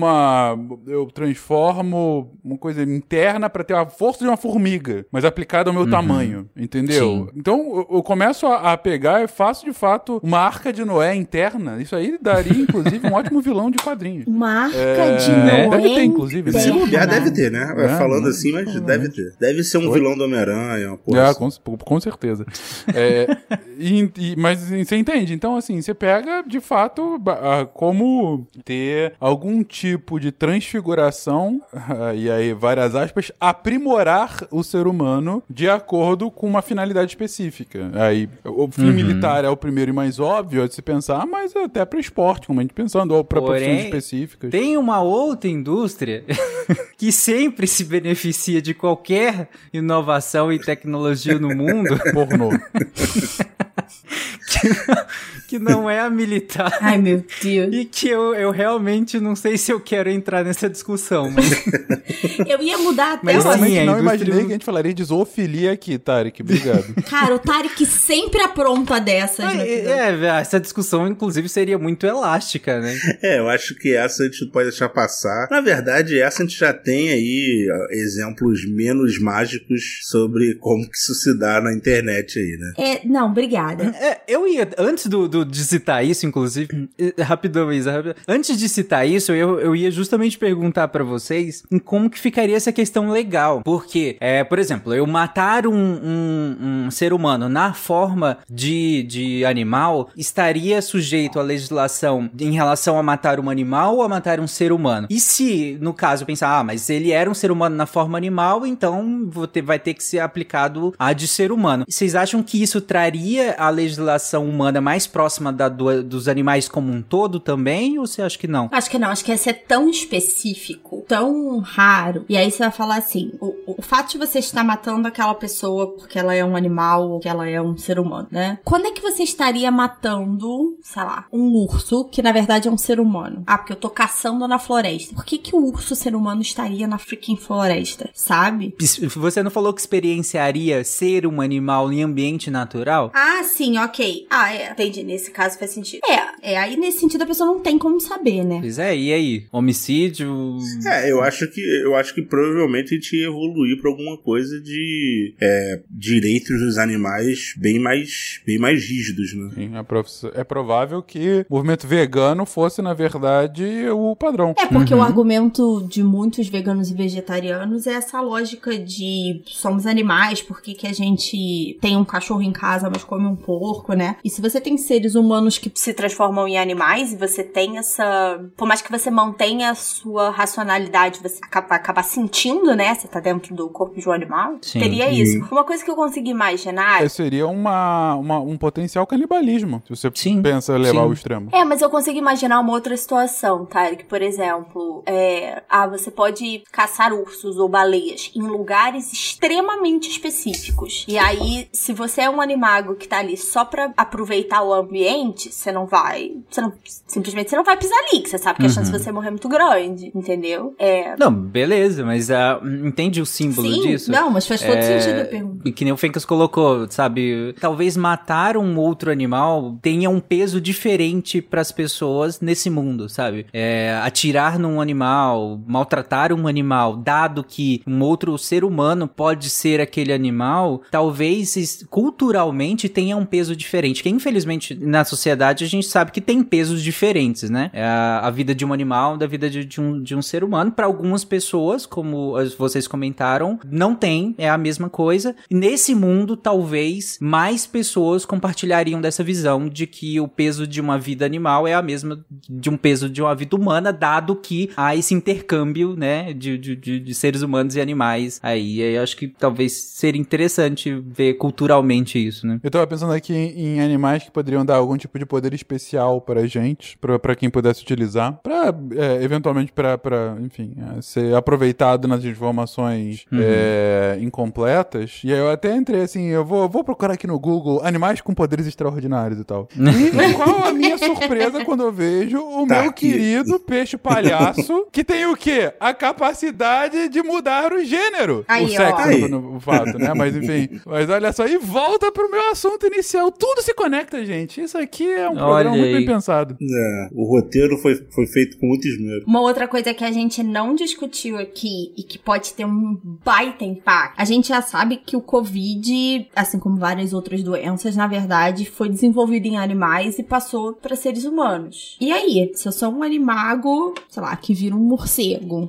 eu transformo uma coisa interna pra ter a força de uma formiga, mas aplicada ao meu tamanho, entendeu? Sim. Então eu começo a pegar e faço de fato uma arca de Noé interna. Isso aí daria, inclusive, um ótimo vilão de quadrinhos. Uma arca de Noé. Deve ter, inclusive. Se bobear, deve ter, né? Falando assim, mas deve ter. Deve ser um vilão do Homem-Aranha, uma coisa assim. Com certeza. Mas você entende? Então, assim, você pega, de fato, como ter algum tipo de transfiguração, e aí, várias aspas, aprimorar o ser humano de acordo com uma finalidade específica. Aí, o fim militar é o primeiro e mais óbvio de se pensar, mas até para esporte, como a gente pensando, ou para profissões específicas. Tem uma outra indústria que sempre se beneficia de qualquer inovação e tecnologia no mundo. Pornô. Que não é a militar. Ai, meu Deus. E que eu realmente não sei se eu quero entrar nessa discussão, mas... Eu ia mudar até... Mas realmente não imaginei que a gente falaria de zoofilia aqui, Tarek. Obrigado. Cara, o Tarek sempre apronta dessas. Essa discussão, inclusive, seria muito elástica, né? Eu acho que essa a gente pode deixar passar. Na verdade, essa a gente já tem aí exemplos menos mágicos sobre como que isso se dá na internet aí, né? Não, obrigada. Eu ia, antes de citar isso, inclusive, rapidão, Isa, antes de citar isso, eu ia justamente perguntar pra vocês em como que ficaria essa questão legal, porque, por exemplo, eu matar um ser humano na forma de animal, estaria sujeito à legislação em relação a matar um animal ou a matar um ser humano? E se, no caso, pensar, mas ele era um ser humano na forma animal, então vai ter que ser aplicado a de ser humano. Vocês acham que isso traria a legislação humana mais próxima dos animais como um todo também, ou você acha que não? Acho que não, acho que ia ser tão específico, tão raro, e aí você vai falar assim, o fato de você estar matando aquela pessoa porque ela é um animal ou que ela é um ser humano, né? Quando é que você estaria matando, sei lá, um urso, que na verdade é um ser humano? Porque eu tô caçando na floresta. Por que o urso ser humano estaria na freaking floresta, sabe? Você não falou que experienciaria ser um animal em ambiente natural? Sim, ok. Entendi, nesse caso faz sentido. Aí nesse sentido a pessoa não tem como saber, né? Pois e aí? Homicídio? Eu acho que provavelmente a gente ia evoluir pra alguma coisa de direitos os animais bem mais rígidos, né? Sim, é provável que o movimento vegano fosse, na verdade, o padrão. É, porque o argumento de muitos veganos e vegetarianos é essa lógica de somos animais, por que a gente tem um cachorro em casa, mas come um porco, né? E se você tem seres humanos que se transformam em animais e você tem essa... Por mais que você mantenha a sua racionalidade, você acaba sentindo, né? Você tá dentro do corpo de um animal. Sim. Teria isso. Uma coisa que eu consegui imaginar... Seria um potencial canibalismo, se você pensa levar ao extremo. É, mas eu consigo imaginar uma outra situação, tá? Que, por exemplo, você pode caçar ursos ou baleias em lugares extremamente específicos. E aí, se você é um animago que tá ali só pra aproveitar o ambiente, simplesmente você não vai pisar ali, que você sabe que a chance de você morrer é muito grande, entendeu? Não, beleza, mas entende o símbolo disso? Não, mas faz todo sentido a pergunta. Que nem o Fencas colocou, sabe? Talvez matar um outro animal tenha um peso diferente pras pessoas nesse mundo, sabe? Atirar num animal, maltratar um animal, dado que um outro ser humano pode ser aquele animal, talvez culturalmente tenha um peso diferente, que infelizmente na sociedade a gente sabe que tem pesos diferentes, né? A vida de um animal da vida de um ser humano, para algumas pessoas, como vocês comentaram, não tem, é a mesma coisa. Nesse mundo, talvez mais pessoas compartilhariam dessa visão de que o peso de uma vida animal é a mesma de um peso de uma vida humana, dado que há esse intercâmbio, né, de seres humanos e animais aí. Eu acho que talvez seria interessante ver culturalmente isso, né? Eu tava pensando aqui em animais que poderiam dar algum tipo de poder especial pra gente, pra quem pudesse utilizar, eventualmente pra enfim, ser aproveitado nas informações incompletas. E aí eu até entrei assim, eu vou procurar aqui no Google animais com poderes extraordinários e tal. E qual a minha surpresa quando eu vejo o meu querido peixe palhaço, que tem o quê? A capacidade de mudar o gênero. Aí, o sexo, no fato, né? Mas enfim, mas olha só, e volta pro meu assunto inicial. Tudo se conecta, gente. Isso aqui é um programa muito bem pensado. O roteiro foi feito com muito esmero. Uma outra coisa que a gente não discutiu aqui e que pode ter um baita impacto, a gente já sabe que o Covid, assim como várias outras doenças, na verdade, foi desenvolvido em animais e passou para seres humanos. E aí, se eu sou um animago, sei lá, que vira um morcego,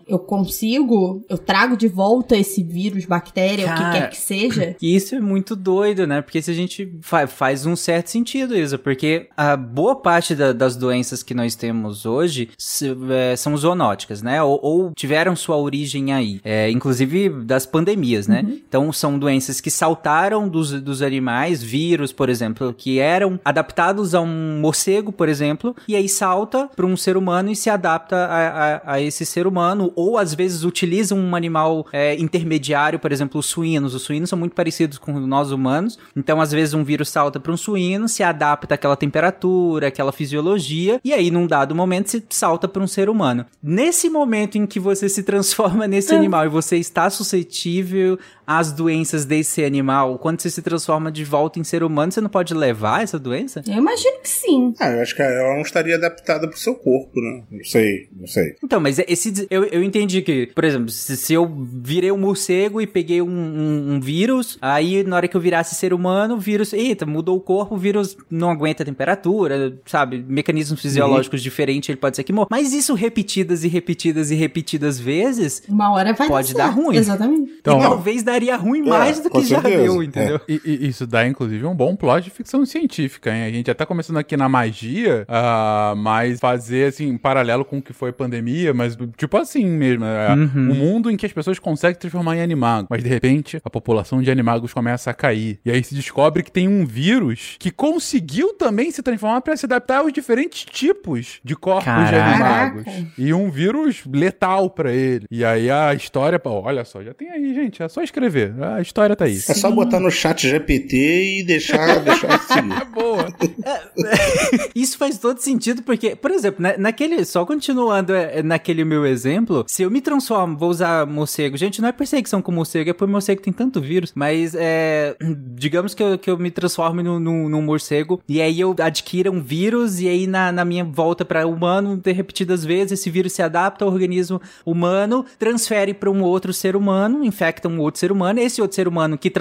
eu trago de volta esse vírus, bactéria, o que quer que seja? Isso é muito doido, né? Porque se a gente faz um certo sentido, Isa, porque a boa parte das doenças que nós temos hoje são zoonóticas, né? Ou tiveram sua origem aí. Inclusive das pandemias, né? Então são doenças que saltaram dos animais, vírus, por exemplo, que eram adaptados a um morcego, por exemplo, e aí salta para um ser humano e se adapta a esse ser humano, ou às vezes utilizam um animal intermediário, por exemplo, os suínos. Os suínos são muito parecidos com nós humanos, então às vezes um vírus salta para um suíno, se adapta àquela temperatura, àquela fisiologia, e aí num dado momento se salta para um ser humano. Nesse momento em que você se transforma nesse animal e você está suscetível às doenças desse animal, quando você se transforma de volta em ser humano, você não pode levar essa doença? Eu imagino que sim. Eu acho que ela não estaria adaptada pro seu corpo, né? Não sei. Então, mas eu entendi que, por exemplo, se eu virei um morcego e peguei um vírus, aí na hora que eu virasse ser humano, o vírus, mudou o corpo, o vírus não aguenta a temperatura, sabe? Mecanismos fisiológicos diferentes, ele pode ser que morra. Mas isso repetidas e repetidas e repetidas vezes, uma hora pode dar ruim. Exatamente. Então, talvez daria ruim mais do que já deu, entendeu? E isso dá, inclusive, um bom plot de ficção científica, hein? A gente já tá começando aqui na magia, mas fazer, assim, um paralelo com o que foi a pandemia, mas tipo assim mesmo, um mundo em que as pessoas conseguem transformar em animagos, mas de repente a população de animagos começa a cair, e aí se descobre que tem um vírus que conseguiu também se transformar para se adaptar aos diferentes tipos de corpos de animagos, e um vírus letal para ele, e aí a história, olha só, já tem aí, gente, é só escrever, a história tá aí. É só botar no chat GPT e deixar seguir. Boa. Isso faz todo sentido, porque, por exemplo, só continuando naquele meu exemplo, se eu me transformo, vou usar morcego, gente, não é perseguição com morcego, é por morcego tem tanto vírus, mas digamos que eu me transforme num morcego, e aí eu adquira um vírus, e aí na minha volta para humano, repetidas vezes, esse vírus se adapta ao organismo humano, transfere para um outro ser humano, infecta um outro ser humano, esse outro ser humano que transforma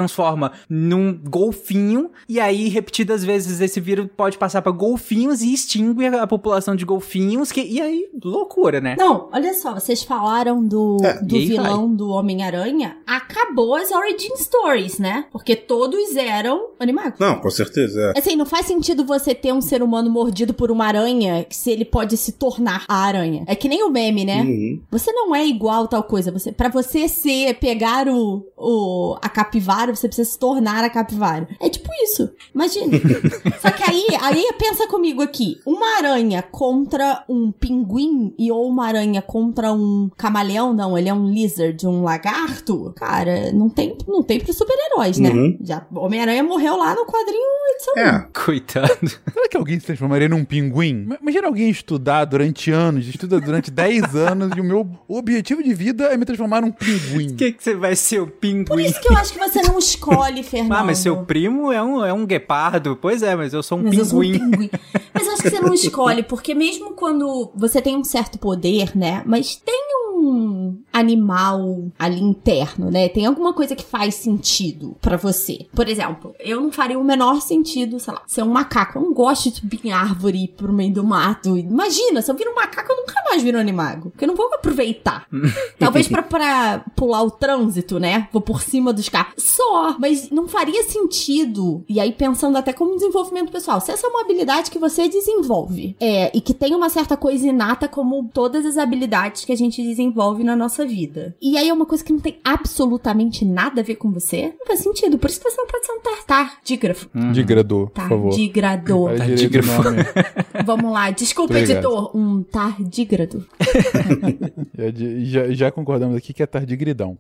transforma num golfinho, e aí, repetidas vezes, esse vírus pode passar pra golfinhos e extingue a população de golfinhos, e aí, loucura, né? Não, olha só, vocês falaram do vilão do Homem-Aranha, acabou as origin stories, né? Porque todos eram animagos. Não, com certeza, Assim, não faz sentido você ter um ser humano mordido por uma aranha, se ele pode se tornar a aranha. É que nem o meme, né? Uhum. Você não é igual tal coisa. Pra você pegar a capivara, você precisa se tornar a capivara. É tipo isso. Imagina. Só que aí pensa comigo aqui. Uma aranha contra um pinguim ou uma aranha contra um camaleão, não, ele é um lizard, um lagarto. Cara, não tem pros super-heróis, né? Uhum. Já Homem-Aranha morreu lá no quadrinho edição 1. Coitado. Será que alguém se transformaria num pinguim? Imagina alguém estudar durante anos, estuda durante 10 anos e o meu objetivo de vida é me transformar num pinguim. Por que você vai ser o pinguim? Por isso que eu acho que você não escolhe, Fernando. Ah, mas seu primo é um guepardo. Pois é, mas eu sou um pinguim. Eu sou um pinguim. Mas eu acho que você não escolhe, porque mesmo quando você tem um certo poder, né? Mas tem um animal ali interno, né? Tem alguma coisa que faz sentido pra você. Por exemplo, eu não faria o menor sentido, sei lá, ser um macaco. Eu não gosto de subir em árvore e ir pro meio do mato. Imagina, se eu viro um macaco, eu nunca mais viro um animago. Porque eu não vou me aproveitar. Talvez pra pular o trânsito, né? Vou por cima dos carros. Só. Mas não faria sentido. E aí, pensando até como desenvolvimento pessoal. Se essa é uma habilidade que você desenvolve, e que tem uma certa coisa inata, como todas as habilidades que a gente desenvolve na nossa vida. E aí é uma coisa que não tem absolutamente nada a ver com você. Não faz sentido. Por isso que você não pode ser um tardígrafo. Digrador, por favor. Tardígrado. Tardígrafo. Vamos lá. Desculpa, editor. Um tardígrado. Já concordamos aqui que é tardigridão.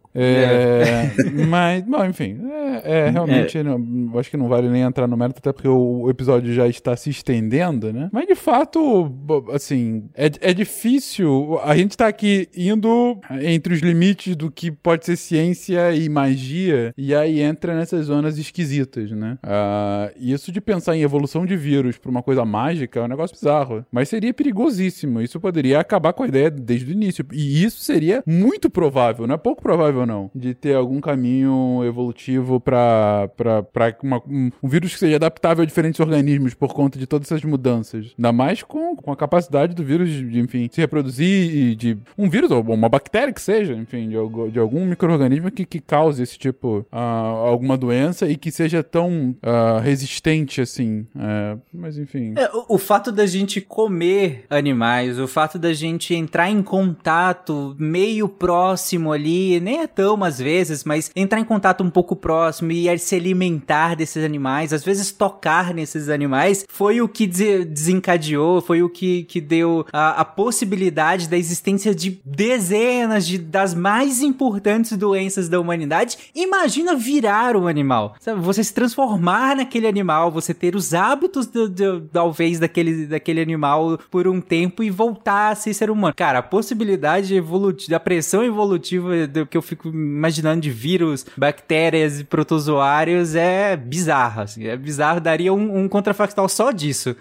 Mas, bom, enfim. Realmente, não, acho que não vale nem entrar no mérito, até porque o episódio já está se estendendo, né? Mas, de fato, assim, é difícil. A gente tá aqui indo entre os limites do que pode ser ciência e magia, e aí entra nessas zonas esquisitas, né? Isso de pensar em evolução de vírus pra uma coisa mágica é um negócio bizarro. Mas seria perigosíssimo. Isso poderia acabar com a ideia desde o início. E isso seria muito provável, não é pouco provável, não, de ter algum caminho evolutivo pra um vírus que seja adaptável a diferentes organismos por conta de todas essas mudanças. Ainda mais com a capacidade do vírus de, enfim, se reproduzir e de um vírus ou uma bactéria que seja, enfim, de algum micro-organismo que cause esse tipo, alguma doença e que seja tão resistente assim. Mas, enfim. O fato da gente comer animais, o fato da gente entrar em contato meio próximo ali, nem é tão às vezes, mas entrar em contato um pouco próximo e se alimentar desses animais, às vezes tocar nesses animais, foi o que desencadeou, foi o que deu a possibilidade da existência de dezenas das mais importantes doenças da humanidade. Imagina virar um animal, sabe? Você se transformar naquele animal, você ter os hábitos talvez daquele animal por um tempo e voltar a ser humano. Cara, a possibilidade da pressão evolutiva do que eu fico imaginando de vírus, bactérias e protozoários é bizarro, assim, é bizarro, daria um contrafactual só disso.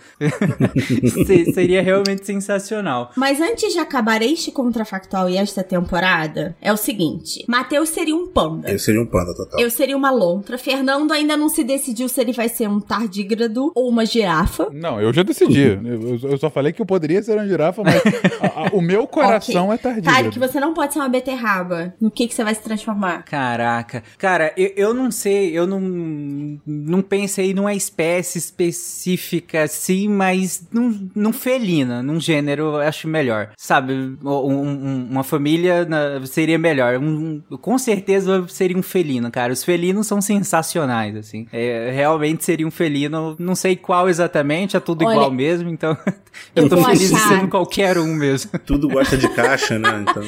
Seria realmente sensacional. Mas antes de acabar este contrafactual e esta temporada, é o seguinte, Matheus seria um panda. Eu seria um panda, total. Eu seria uma lontra. Fernando ainda não se decidiu se ele vai ser um tardígrado ou uma girafa. Não, eu já decidi. Eu só falei que eu poderia ser uma girafa, mas o meu coração é tardígrado. Tarek, você não pode ser uma beterraba. No que você vai se transformar? Caraca. Cara, eu não sei, eu não pensei numa espécie específica assim, mas num felino, num gênero, eu acho melhor. Sabe, uma família seria melhor. Com certeza seria um felino, cara. Os felinos são sensacionais, assim. Realmente seria um felino, não sei qual exatamente, é tudo igual mesmo, então eu tô feliz de ser qualquer um mesmo. Tudo gosta de caixa, né? Então...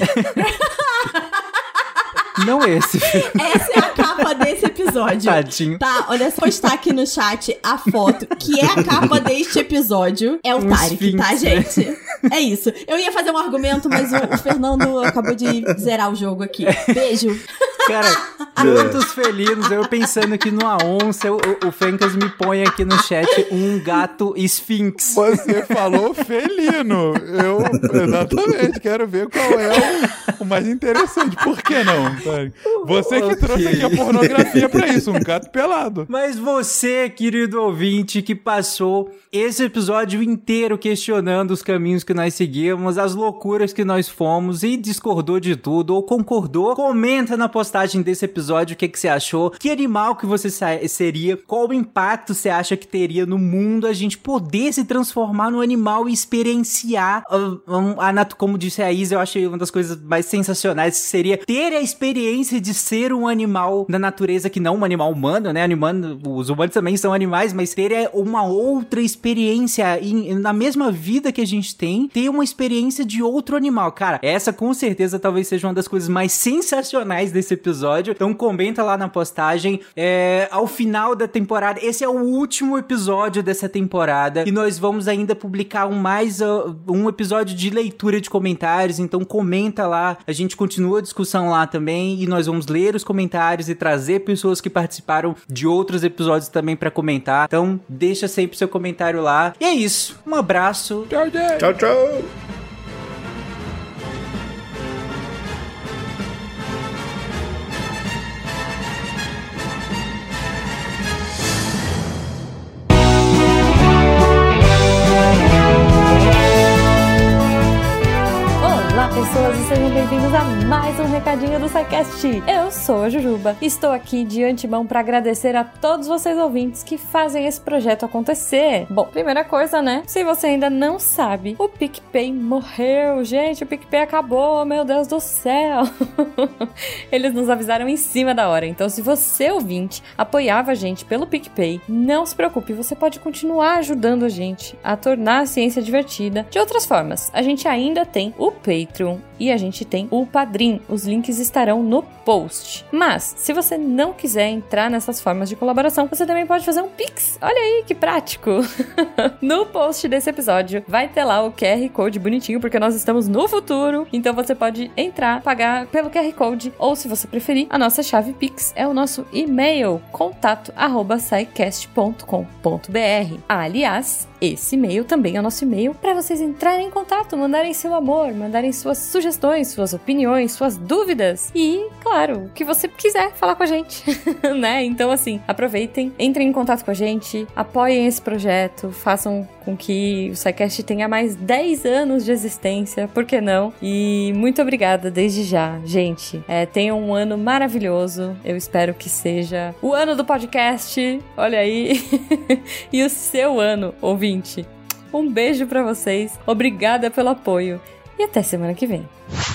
Não esse. Essa é a capa desse episódio. Tadinho. Tá, olha só, postar aqui no chat a foto, que é a capa deste episódio. É o Tarek, tá, gente? É isso. Eu ia fazer um argumento, mas o Fernando acabou de zerar o jogo aqui. Beijo. Cara, quantos felinos, eu pensando aqui numa onça, o Fencas me põe aqui no chat um gato esfinx. Você falou felino. Eu, exatamente, quero ver qual é o mais interessante. Por que não? Você que trouxe aqui a pornografia pra isso, um gato pelado. Mas você, querido ouvinte, que passou esse episódio inteiro questionando os caminhos que nós seguimos, as loucuras que nós fomos e discordou de tudo ou concordou, comenta na postagem desse episódio o que você achou, que animal que você seria, qual o impacto você acha que teria no mundo a gente poder se transformar num animal e experienciar, como disse a Isa, eu achei uma das coisas mais sensacionais, que seria ter a experiência de ser um animal da natureza que não um animal humano, né? Os humanos também são animais, mas ter uma outra experiência na mesma vida que a gente tem, ter uma experiência de outro animal. Cara, essa com certeza talvez seja uma das coisas mais sensacionais desse episódio. Então comenta lá na postagem. Ao final da temporada, esse é o último episódio dessa temporada e nós vamos ainda publicar um episódio de leitura de comentários, então comenta lá, a gente continua a discussão lá também e nós vamos ler os comentários e trazer pessoas que participaram de outros episódios também pra comentar. Então deixa sempre seu comentário lá. E é isso. Um abraço. Tchau, gente. Tchau, tchau. Olá, pessoas, e sejam bem-vindos a mais um recadinho do SciCast. Eu sou a Jujuba. Estou aqui de antemão para agradecer a todos vocês ouvintes que fazem esse projeto acontecer. Bom, primeira coisa, né? Se você ainda não sabe, o PicPay morreu, gente. O PicPay acabou, meu Deus do céu. Eles nos avisaram em cima da hora. Então, se você, ouvinte, apoiava a gente pelo PicPay, não se preocupe, você pode continuar ajudando a gente a tornar a ciência divertida de outras formas. A gente ainda tem o Patreon e a gente tem o Padrim. Os links estarão no post. Mas, se você não quiser entrar nessas formas de colaboração, você também pode fazer um Pix. Olha aí, que prático! No post desse episódio vai ter lá o QR Code bonitinho, porque nós estamos no futuro. Então você pode entrar, pagar pelo QR Code, ou se você preferir, a nossa chave Pix é o nosso e-mail, contato@scicast.com.br. Aliás, esse e-mail também é o nosso e-mail para vocês entrarem em contato, mandarem seu amor, mandarem suas sugestões, suas opiniões, suas dúvidas e, claro, o que você quiser falar com a gente, né? Então, assim, aproveitem, entrem em contato com a gente, apoiem esse projeto, façam com que o SciCast tenha mais 10 anos de existência, por que não? E muito obrigada desde já, gente. Tenham um ano maravilhoso, eu espero que seja o ano do podcast, olha aí, e o seu ano, ouvinte. Um beijo pra vocês, obrigada pelo apoio e até semana que vem.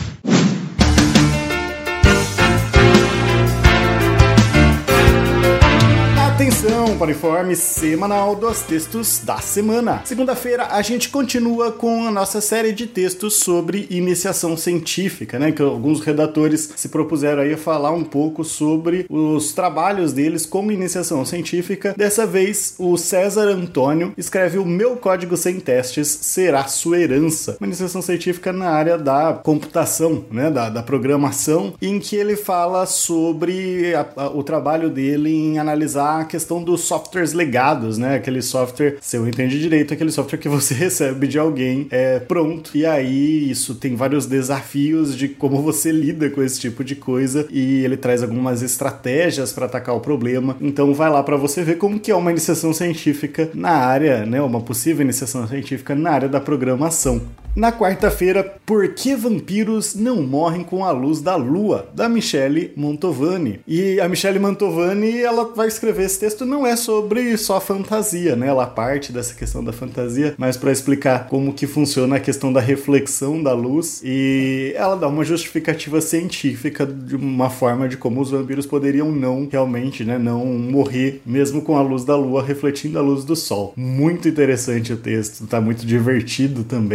Atenção para o informe semanal dos textos da semana. Segunda-feira a gente continua com a nossa série de textos sobre iniciação científica, né? Que alguns redatores se propuseram aí a falar um pouco sobre os trabalhos deles como iniciação científica. Dessa vez, o César Antônio escreve O Meu Código Sem Testes Será Sua Herança. Uma iniciação científica na área da computação, né? Da programação, em que ele fala sobre o trabalho dele em analisar a questão dos softwares legados, né? Aquele software, se eu entendi direito, aquele software que você recebe de alguém pronto. E aí isso tem vários desafios de como você lida com esse tipo de coisa e ele traz algumas estratégias para atacar o problema. Então vai lá para você ver como que é uma iniciação científica na área, né? Uma possível iniciação científica na área da programação. Na quarta-feira, Por que Vampiros Não Morrem com a Luz da Lua, da Michele Mantovani. E a Michele Mantovani, ela vai escrever esse texto, não é sobre só fantasia, né? Ela parte dessa questão da fantasia, mas para explicar como que funciona a questão da reflexão da luz, e ela dá uma justificativa científica de uma forma de como os vampiros poderiam não realmente, né, não morrer mesmo com a luz da lua refletindo a luz do sol. Muito interessante o texto, tá muito divertido também.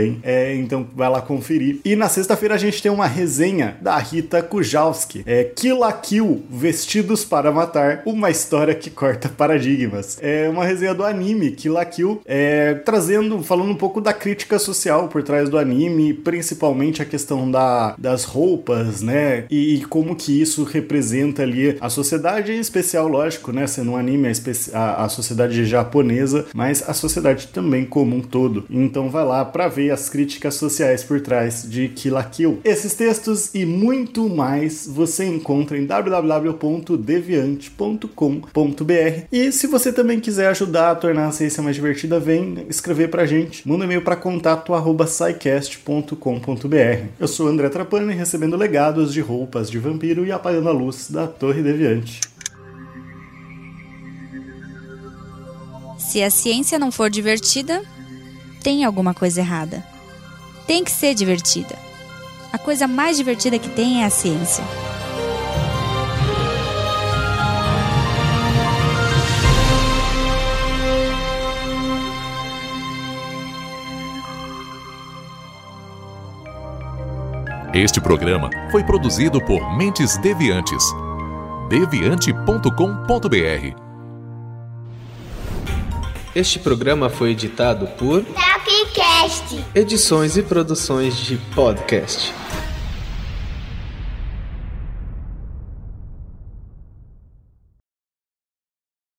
Então vai lá conferir. E na sexta-feira a gente tem uma resenha da Rita Kujalski. Kill la Kill, Vestidos para Matar, uma história que corta paradigmas. É uma resenha do anime Kill la Kill, falando um pouco da crítica social por trás do anime, principalmente a questão das roupas, né? E como que isso representa ali a sociedade, em especial, lógico, né? Sendo um anime, a sociedade japonesa, mas a sociedade também como um todo. Então vai lá pra ver as críticas sociais por trás de Kill la Kill. Esses textos e muito mais você encontra em www.deviante.com.br. E se você também quiser ajudar a tornar a ciência mais divertida, vem escrever pra gente. Manda um e-mail para contato@scicast.com.br. Eu sou o André Trapani, recebendo legados de roupas de vampiro e apagando a luz da Torre Deviante. Se a ciência não for divertida, tem alguma coisa errada. Tem que ser divertida. A coisa mais divertida que tem é a ciência. Este programa foi produzido por Mentes Deviantes. deviante.com.br. Este programa foi editado por Talkcast. Edições e produções de podcast.